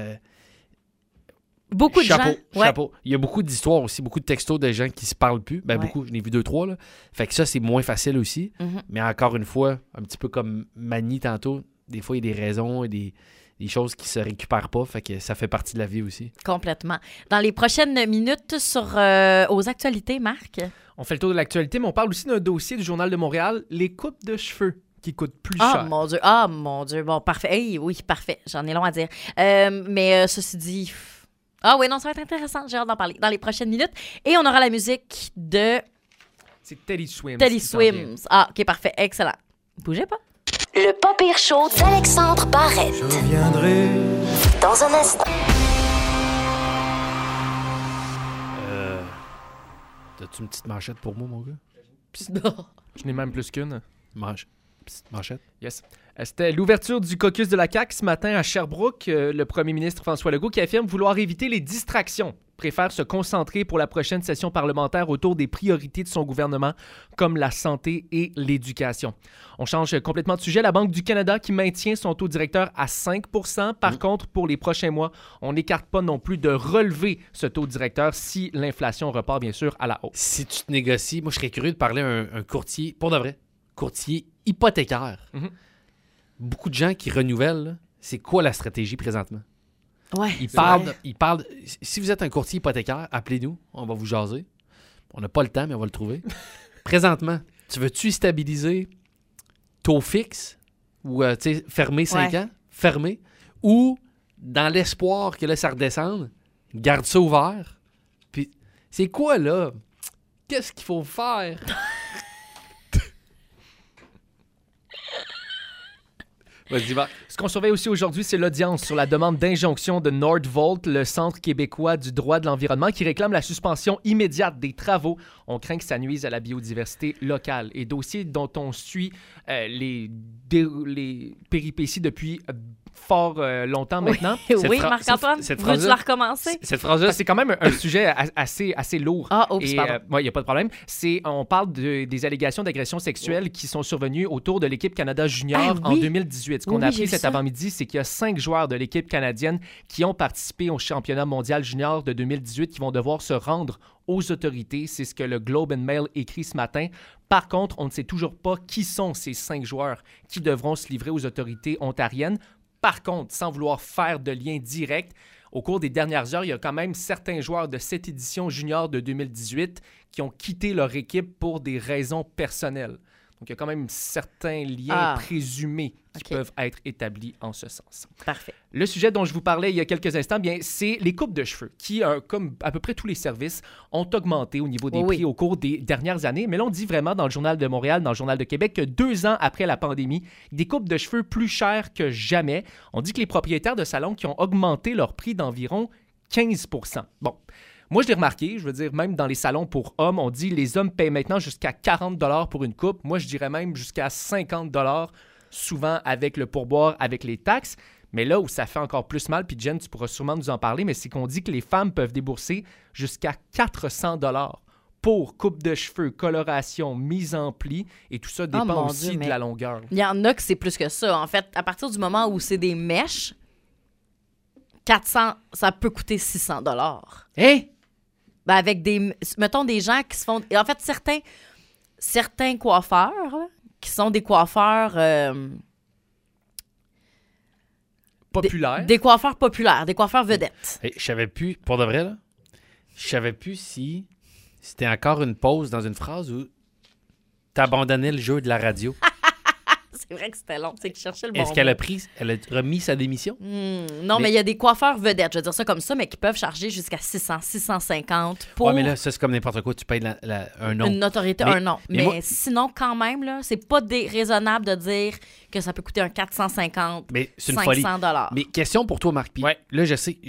beaucoup de gens. Chapeau. Il y a beaucoup d'histoires aussi, beaucoup de textos de gens qui se parlent plus. Ben beaucoup, j'en ai vu 2-3 là. Fait que ça, c'est moins facile aussi. Mais encore une fois, un petit peu comme Mani tantôt, des fois, il y a des raisons et des choses qui se récupèrent pas. Fait que ça fait partie de la vie aussi. Complètement. Dans les prochaines minutes aux actualités, Marc. On fait le tour de l'actualité, mais on parle aussi d'un dossier du Journal de Montréal, les coupes de cheveux qui coûtent plus cher. Mon Dieu. Bon, parfait. Hey, oui, parfait. J'en ai long à dire. Mais ceci dit... Ah oui, non, ça va être intéressant. J'ai hâte d'en parler dans les prochaines minutes. Et on aura la musique de... C'est Teddy Swims. Teddy Swims. Ah, OK, parfait. Excellent. Bougez pas. Le Pas Pire Show d'Alexandre Barrette. Je reviendrai dans un instant. T'as-tu une petite manchette pour moi, mon gars? Je n'ai même plus qu'une. Petite manchette? Yes. C'était l'ouverture du caucus de la CAQ ce matin à Sherbrooke. Le premier ministre François Legault qui affirme vouloir éviter les distractions. Préfère se concentrer pour la prochaine session parlementaire autour des priorités de son gouvernement, comme la santé et l'éducation. On change complètement de sujet. La Banque du Canada qui maintient son taux directeur à 5 %. Par contre, pour les prochains mois, on n'écarte pas non plus de relever ce taux directeur si l'inflation repart, bien sûr, à la hausse. Si tu te négocies, moi, je serais curieux de parler à un courtier, pour de vrai, courtier hypothécaire. Beaucoup de gens qui renouvellent, là, c'est quoi la stratégie présentement? Ouais. Ils parlent. Si vous êtes un courtier hypothécaire, appelez-nous, on va vous jaser. On n'a pas le temps, mais on va le trouver. Présentement, tu veux-tu stabiliser taux fixe ou fermer 5 ans? Fermer. Ou, dans l'espoir que là, ça redescende, garde ça ouvert. Puis, c'est quoi, là? Qu'est-ce qu'il faut faire? Vas-y, va. Ce qu'on surveille aussi aujourd'hui, c'est l'audience sur la demande d'injonction de Nordvolt, le Centre québécois du droit de l'environnement, qui réclame la suspension immédiate des travaux. On craint que ça nuise à la biodiversité locale. Et dossier dont on suit les péripéties depuis fort longtemps maintenant. Oui, Marc-Antoine, veux-tu la recommencer? Cette phrase-là, c'est quand même un sujet assez lourd. Ah, oups, pardon. Il n'y a pas de problème. On parle des allégations d'agression sexuelle qui sont survenues autour de l'équipe Canada Junior en 2018. Ce qu'on a appris cet avant-midi, c'est qu'il y a 5 joueurs de l'équipe canadienne qui ont participé au championnat mondial junior de 2018 qui vont devoir se rendre aux autorités. C'est ce que le Globe and Mail écrit ce matin. Par contre, on ne sait toujours pas qui sont ces 5 joueurs qui devront se livrer aux autorités ontariennes. Par contre, sans vouloir faire de lien direct, au cours des dernières heures, il y a quand même certains joueurs de cette édition junior de 2018 qui ont quitté leur équipe pour des raisons personnelles. Donc, il y a quand même certains liens présumés qui peuvent être établis en ce sens. Parfait. Le sujet dont je vous parlais il y a quelques instants, bien, c'est les coupes de cheveux qui, comme à peu près tous les services, ont augmenté au niveau des prix au cours des dernières années. Mais là, on dit vraiment dans le Journal de Montréal, dans le Journal de Québec, que 2 ans après la pandémie, des coupes de cheveux plus chères que jamais. On dit que les propriétaires de salons qui ont augmenté leur prix d'environ 15 %. Bon. Moi, je l'ai remarqué, je veux dire, même dans les salons pour hommes, on dit les hommes payent maintenant jusqu'à 40 $ pour une coupe. Moi, je dirais même jusqu'à 50 $, souvent avec le pourboire, avec les taxes. Mais là où ça fait encore plus mal, puis Jen, tu pourras sûrement nous en parler, mais c'est qu'on dit que les femmes peuvent débourser jusqu'à 400 $ pour coupe de cheveux, coloration, mise en pli, et tout ça dépend aussi de la longueur. Il y en a que c'est plus que ça. En fait, à partir du moment où c'est des mèches, 400, ça peut coûter 600 $. Hein? Ben avec mettons des gens qui se font... En fait, certains coiffeurs, là, qui sont des coiffeurs... populaires. Des coiffeurs populaires, des coiffeurs vedettes. Je savais plus, pour de vrai, là, je savais plus si c'était encore une pause dans une phrase ou t'abandonnais le jeu de la radio. C'est vrai que c'était long, c'est qu'il cherchait le bon Est-ce qu'elle elle a remis sa démission? Non, mais il y a des coiffeurs vedettes, je veux dire ça comme ça, mais qui peuvent charger jusqu'à 600, 650 pour... Oui, mais là, ça, c'est comme n'importe quoi. Tu payes un nom. Une notoriété, un nom. Mais sinon, quand même, là, c'est pas déraisonnable de dire que ça peut coûter un 450, mais c'est une 500 folie. $. Mais question pour toi, Marc. Là, je sais,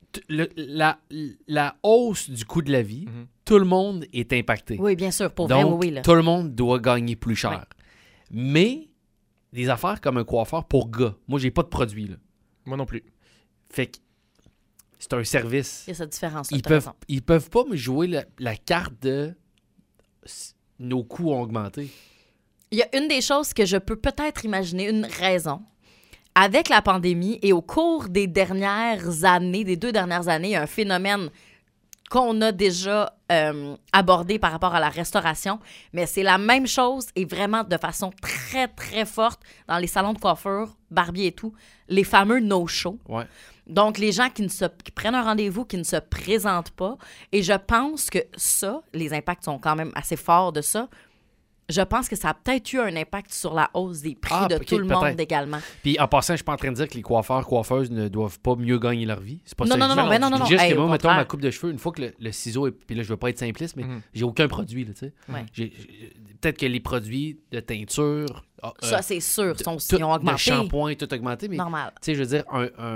la hausse du coût de la vie, tout le monde est impacté. Oui, bien sûr, pour donc, vrai, oui. Là. Tout le monde doit gagner plus cher. Mais des affaires comme un coiffeur pour gars, moi, j'ai pas de produit. Là. Moi non plus. Fait que c'est un service. Il y a cette différence-là. Ils peuvent pas me jouer la carte de nos coûts ont augmenté. Il y a une des choses que je peux peut-être imaginer, une raison. Avec la pandémie et au cours des 2 dernières années, il y a un phénomène qu'on a déjà abordé par rapport à la restauration, mais c'est la même chose et vraiment de façon très, très forte dans les salons de coiffure, barbier et tout, les fameux no-show. Ouais. Donc, les gens qui prennent un rendez-vous, qui ne se présentent pas. Et je pense que ça, les impacts sont quand même assez forts de ça. Je pense que ça a peut-être eu un impact sur la hausse des prix de tout le monde également. Puis en passant, je suis pas en train de dire que les coiffeurs, coiffeuses ne doivent pas mieux gagner leur vie. C'est pas non, ça. Non. Juste que moi, mettons ma coupe de cheveux, une fois que le ciseau est... Puis là, je veux pas être simpliste, mais j'ai aucun produit, là, tu sais. Ouais. Peut-être que les produits de teinture... ça, c'est sûr. Ils ont augmenté. De shampoing, tout augmenté. Mais, normal. Tu sais, je veux dire,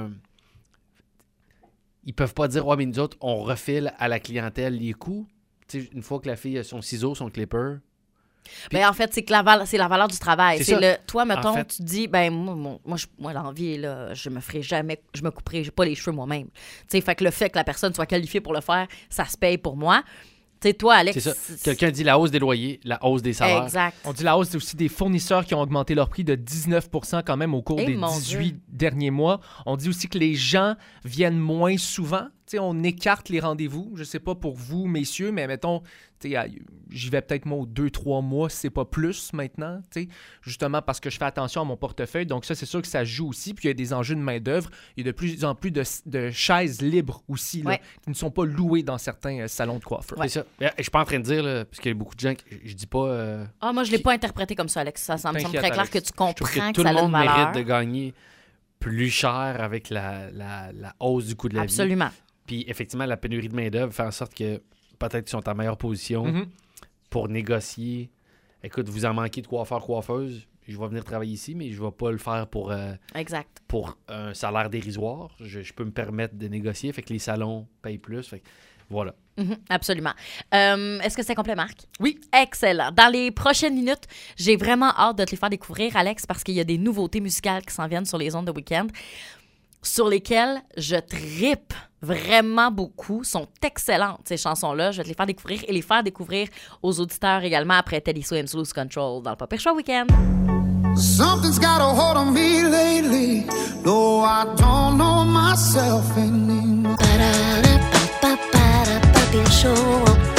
ils peuvent pas dire, mais nous autres, on refile à la clientèle les coûts. Tu sais, une fois que la fille a son ciseau, son clipper... Puis, en fait, c'est la valeur du travail. Toi, mettons, en fait, tu dis, moi l'envie, là, je me couperai pas les cheveux moi-même. Fait que le fait que la personne soit qualifiée pour le faire, ça se paye pour moi. Tu sais, toi, Alex... C'est ça. Quelqu'un dit la hausse des loyers, la hausse des salaires. Exact. On dit la hausse aussi des fournisseurs qui ont augmenté leur prix de 19 % quand même au cours des 18 derniers mois. On dit aussi que les gens viennent moins souvent. T'sais, on écarte les rendez-vous. Je sais pas pour vous, messieurs, mais mettons, j'y vais peut-être moi aux 2-3 mois, si c'est pas plus maintenant, justement parce que je fais attention à mon portefeuille. Donc ça, c'est sûr que ça joue aussi. Puis il y a des enjeux de main-d'œuvre. Il y a de plus en plus de chaises libres aussi, là, qui ne sont pas louées dans certains salons de coiffure. C'est ça. Je suis pas en train de dire, là, parce qu'il y a beaucoup de gens que je dis pas... moi, je l'ai pas interprété comme ça, Alex. Ça me semble très clair que tu comprends que tout ça a le une monde valeur. mérite de gagner plus cher avec la hausse du coût de la vie. Absolument. Puis effectivement, la pénurie de main-d'œuvre fait en sorte que peut-être qu'ils sont en meilleure position pour négocier. Écoute, vous en manquez de coiffeurs, coiffeuses, je vais venir travailler ici, mais je ne vais pas le faire pour un salaire dérisoire. Je peux me permettre de négocier, fait que les salons payent plus. Fait que, voilà. Absolument. Est-ce que c'est complet, Marc? Oui. Excellent. Dans les prochaines minutes, j'ai vraiment hâte de te les faire découvrir, Alex, parce qu'il y a des nouveautés musicales qui s'en viennent sur les ondes de week-end, sur lesquelles je trippe vraiment beaucoup, sont excellentes, ces chansons-là. Je vais te les faire découvrir et les faire découvrir aux auditeurs également après Teddy Swims Lose Control dans le Pas Pire Show Weekend. Something's got a hold on me lately, though I don't know myself anymore. Pas Pire Show.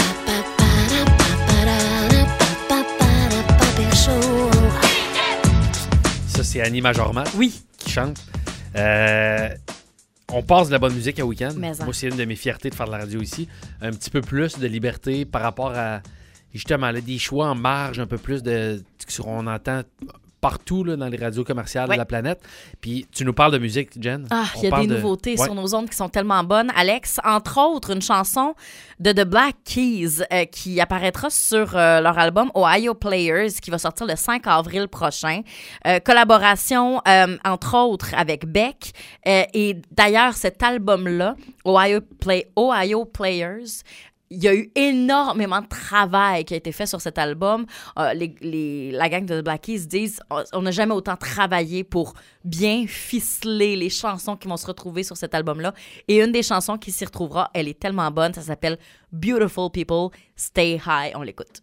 Ça, c'est Annie Majormat qui chante. On passe de la bonne musique à week-end. Moi, c'est une de mes fiertés de faire de la radio ici. Un petit peu plus de liberté par rapport à, justement, là, des choix en marge, un peu plus de... On entend partout là, dans les radios commerciales de la planète. Puis tu nous parles de musique, Jen. Il y a des nouveautés sur nos ondes qui sont tellement bonnes. Alex, entre autres, une chanson de The Black Keys qui apparaîtra sur leur album Ohio Players qui va sortir le 5 avril prochain. Collaboration, entre autres, avec Beck. Et d'ailleurs, cet album-là, Ohio Players, il y a eu énormément de travail qui a été fait sur cet album. La gang de The Black Keys disent on n'a jamais autant travaillé pour bien ficeler les chansons qui vont se retrouver sur cet album-là. Et une des chansons qui s'y retrouvera, elle est tellement bonne, ça s'appelle Beautiful People, Stay High. On l'écoute.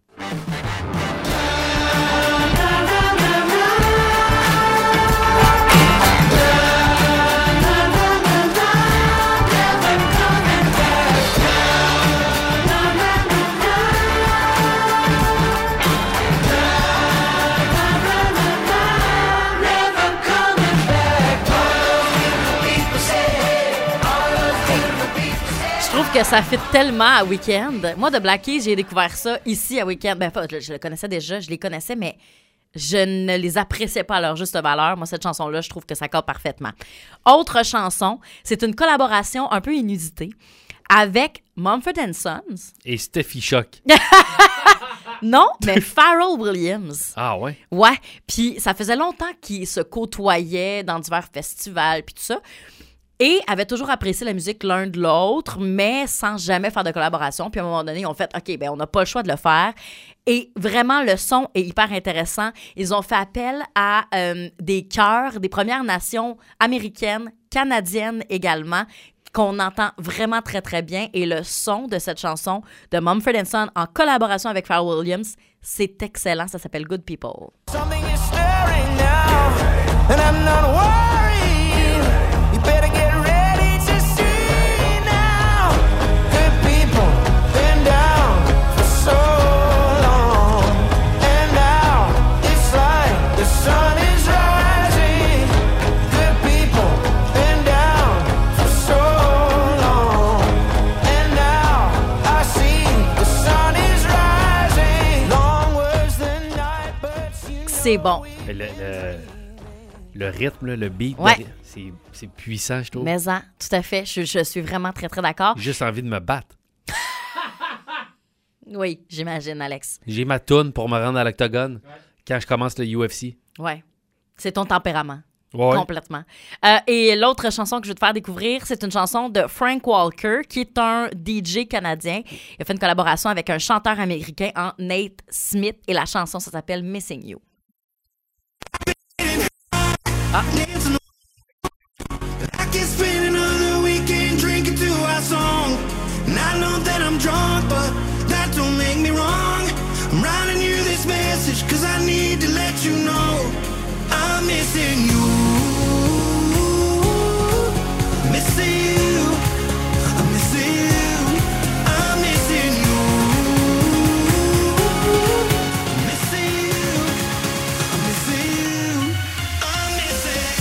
Que ça fit tellement à Weekend. Moi, de Black Keys, j'ai découvert ça ici à Weekend. Ben, je le connaissais déjà, je les connaissais, mais je ne les appréciais pas à leur juste valeur. Moi, cette chanson-là, je trouve que ça cadre parfaitement. Autre chanson, c'est une collaboration un peu inusitée avec Mumford & Sons. Et Steffi Choc. Non, mais Pharrell Williams. Ah ouais? Ouais, puis ça faisait longtemps qu'ils se côtoyaient dans divers festivals, puis tout ça. Et avaient toujours apprécié la musique l'un de l'autre, mais sans jamais faire de collaboration. Puis à un moment donné, ils ont fait « OK, ben on n'a pas le choix de le faire. » Et vraiment, le son est hyper intéressant. Ils ont fait appel à des chœurs des Premières Nations américaines, canadiennes également, qu'on entend vraiment très, très bien. Et le son de cette chanson de Mumford & Sons en collaboration avec Pharrell Williams, c'est excellent. Ça s'appelle « Good People ». Something is stirring now, and I'm not worried. You better get ready to see now. Good people been down for so long, and now it's like the sun is rising. Good people been down for so long, and now I see the sun is rising. Long was the night, but you know. C'est bon. Le rythme, le beat, ouais. C'est puissant, je trouve. Mais tout à fait. Je suis vraiment très, très d'accord. J'ai juste envie de me battre. Oui, j'imagine, Alex. J'ai ma toune pour me rendre à l'octogone quand je commence le UFC. Oui. C'est ton tempérament. Ouais. Complètement. Et l'autre chanson que je vais te faire découvrir, c'est une chanson de Frank Walker, qui est un DJ canadien. Il a fait une collaboration avec un chanteur américain, Nate Smith, et la chanson, ça s'appelle Missing You. Ah. I can spend another weekend drinking to our song. And I know that I'm drunk, but that don't make me wrong. I'm writing you this message, cause I need to let you know I'm missing you. Missing you. I'm missing you. I'm missing you. Missing you. I'm missing you. I'm missing.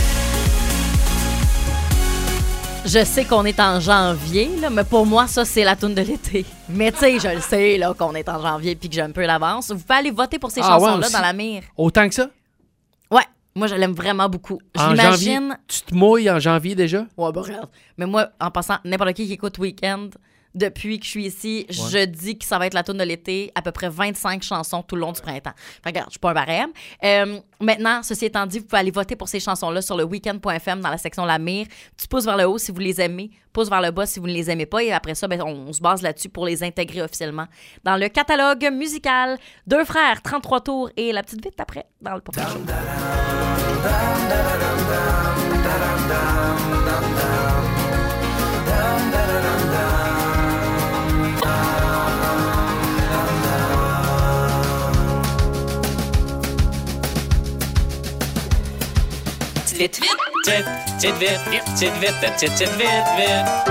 Je sais qu'on est en janvier, là, mais pour moi, ça, c'est la toune de l'été. Mais tu sais, je le sais là, qu'on est en janvier puis que j'ai un peu l'avance. Vous pouvez aller voter pour ces chansons-là dans la mire. Autant que ça? Ouais. Moi, je l'aime vraiment beaucoup. Je en l'imagine. Janvier, tu te mouilles en janvier déjà? Ouais, bah regarde. Mais moi, en passant, n'importe qui écoute Weekend, depuis que je suis ici, je dis que ça va être la toune de l'été, à peu près 25 chansons tout le long du printemps. Fait regarde, je suis pas un barème. Maintenant, ceci étant dit, vous pouvez aller voter pour ces chansons-là sur le weekend.fm dans la section La Mire. Tu pousses vers le haut si vous les aimez, pouce vers le bas si vous ne les aimez pas. Et après ça, ben, on se base là-dessus pour les intégrer officiellement dans le catalogue musical. Deux frères, 33 tours et la petite vite après dans le Pop Show. Vite, vite, vite, vite, vite, vite.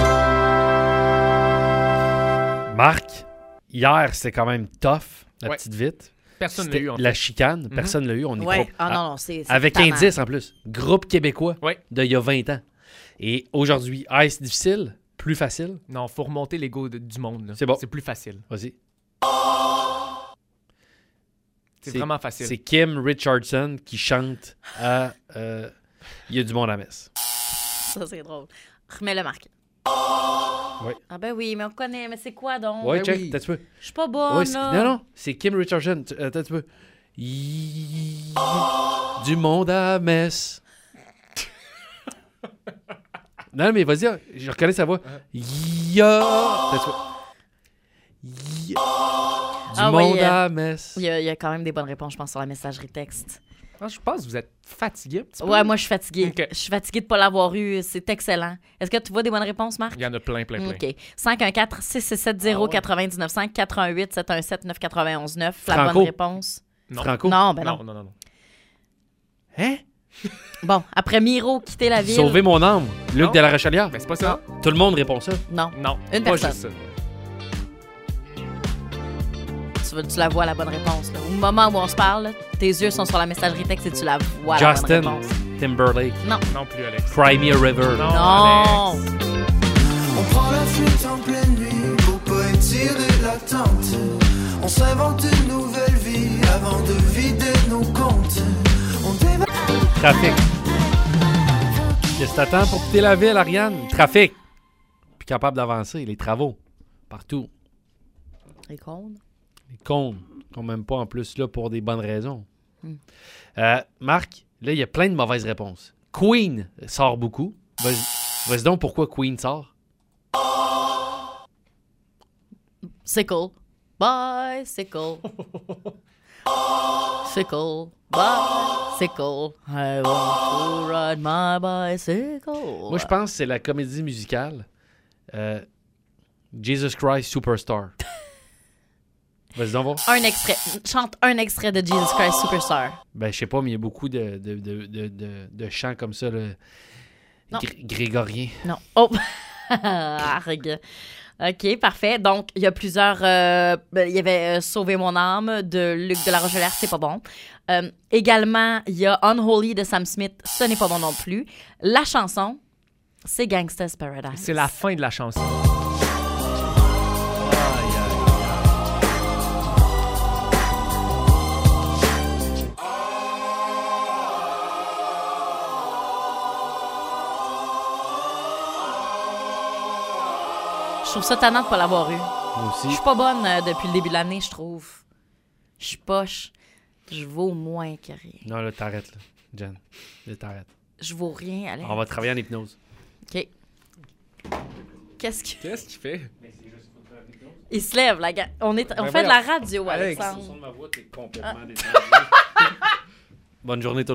Marc, hier, c'était quand même tough, la petite vite. Personne l'a eu, en fait. La chicane, personne l'a eu. On est ouais. groupe. Ah non, c'est avec tannant. indice en plus. Groupe québécois d'il y a 20 ans. Et aujourd'hui, c'est difficile, plus facile. Non, faut remonter l'ego du monde. Là. C'est bon. C'est plus facile. Vas-y. C'est vraiment facile. C'est Kim Richardson qui chante à Il y a du monde à messe. Ça, c'est drôle. Remets-le, Marc. Oui. Ah ben oui, mais on connaît. Mais c'est quoi donc? Oui, Ben check, oui. t'as un petit peu. Je suis pas bonne, là. Non, c'est Kim Richardson. Attends un petit peu. Du monde à messe. Non, mais vas-y, je reconnais sa voix. Du monde à messe. Il y a quand même des bonnes réponses, je pense, sur la messagerie texte. Je pense que vous êtes fatigué un petit peu. Ouais, moi, je suis fatiguée. Okay. Je suis fatiguée de ne pas l'avoir eu. C'est excellent. Est-ce que tu vois des bonnes réponses, Marc? Il y en a plein. OK. 514-670-99-5, 88-717-991-9. La Franco. bonne réponse. Non. Franco? Non. Hein? Bon, après Miro, quitter la ville. Sauver mon âme. Luc de la Rochelière. Ben, c'est pas ça. Tout le monde répond ça. Non. Une pas personne. juste ça. Tu la vois, la bonne réponse. Là. Au moment où on se parle, tes yeux sont sur la messagerie texte et tu la vois, Justin la bonne réponse. Timberlake. Non. Non plus, Alex. Cry Me a River. Non. On prend la fuite en pleine nuit pour pas étirer l'attente. On s'invente une nouvelle vie avant de vider nos comptes. Trafic. Qu'est-ce que t'attends pour quitter la ville, Ariane? Trafic. Plus capable d'avancer. Les travaux. Partout. Les cônes. Les cônes. Qu'on même pas en plus là pour des bonnes raisons. Marc, là, il y a plein de mauvaises réponses. Queen sort beaucoup. Vas-y donc pourquoi Queen sort. Sickle. Bicycle. Sickle. Bicycle. I want to ride my bicycle. Moi, je pense que c'est la comédie musicale Jesus Christ Superstar. Vas-y donc voir. Un extrait. Chante un extrait de Jesus Christ Superstar. Ben, je sais pas, mais il y a beaucoup de chants comme ça, là. Grégorien. Non. Oh! Argue. OK, parfait. Donc, il y a plusieurs... il y avait Sauver mon âme de Luc de la Rochelière, c'est pas bon. Également, il y a Unholy de Sam Smith, ce n'est pas bon non plus. La chanson, c'est Gangsta's Paradise. C'est la fin de la chanson. Je trouve ça tannant de pas l'avoir eu. Moi aussi. Je suis pas bonne depuis le début de l'année, je trouve. Je suis poche. Je vaux moins que rien. Non, là, t'arrêtes, là, Jen. Là, t'arrêtes. Je vaux rien, Alex. On va travailler en hypnose. OK. Qu'est-ce qu'il fait? Il se lève, la gars. On fait de la radio, Alexandre. Bonne journée, tout le monde.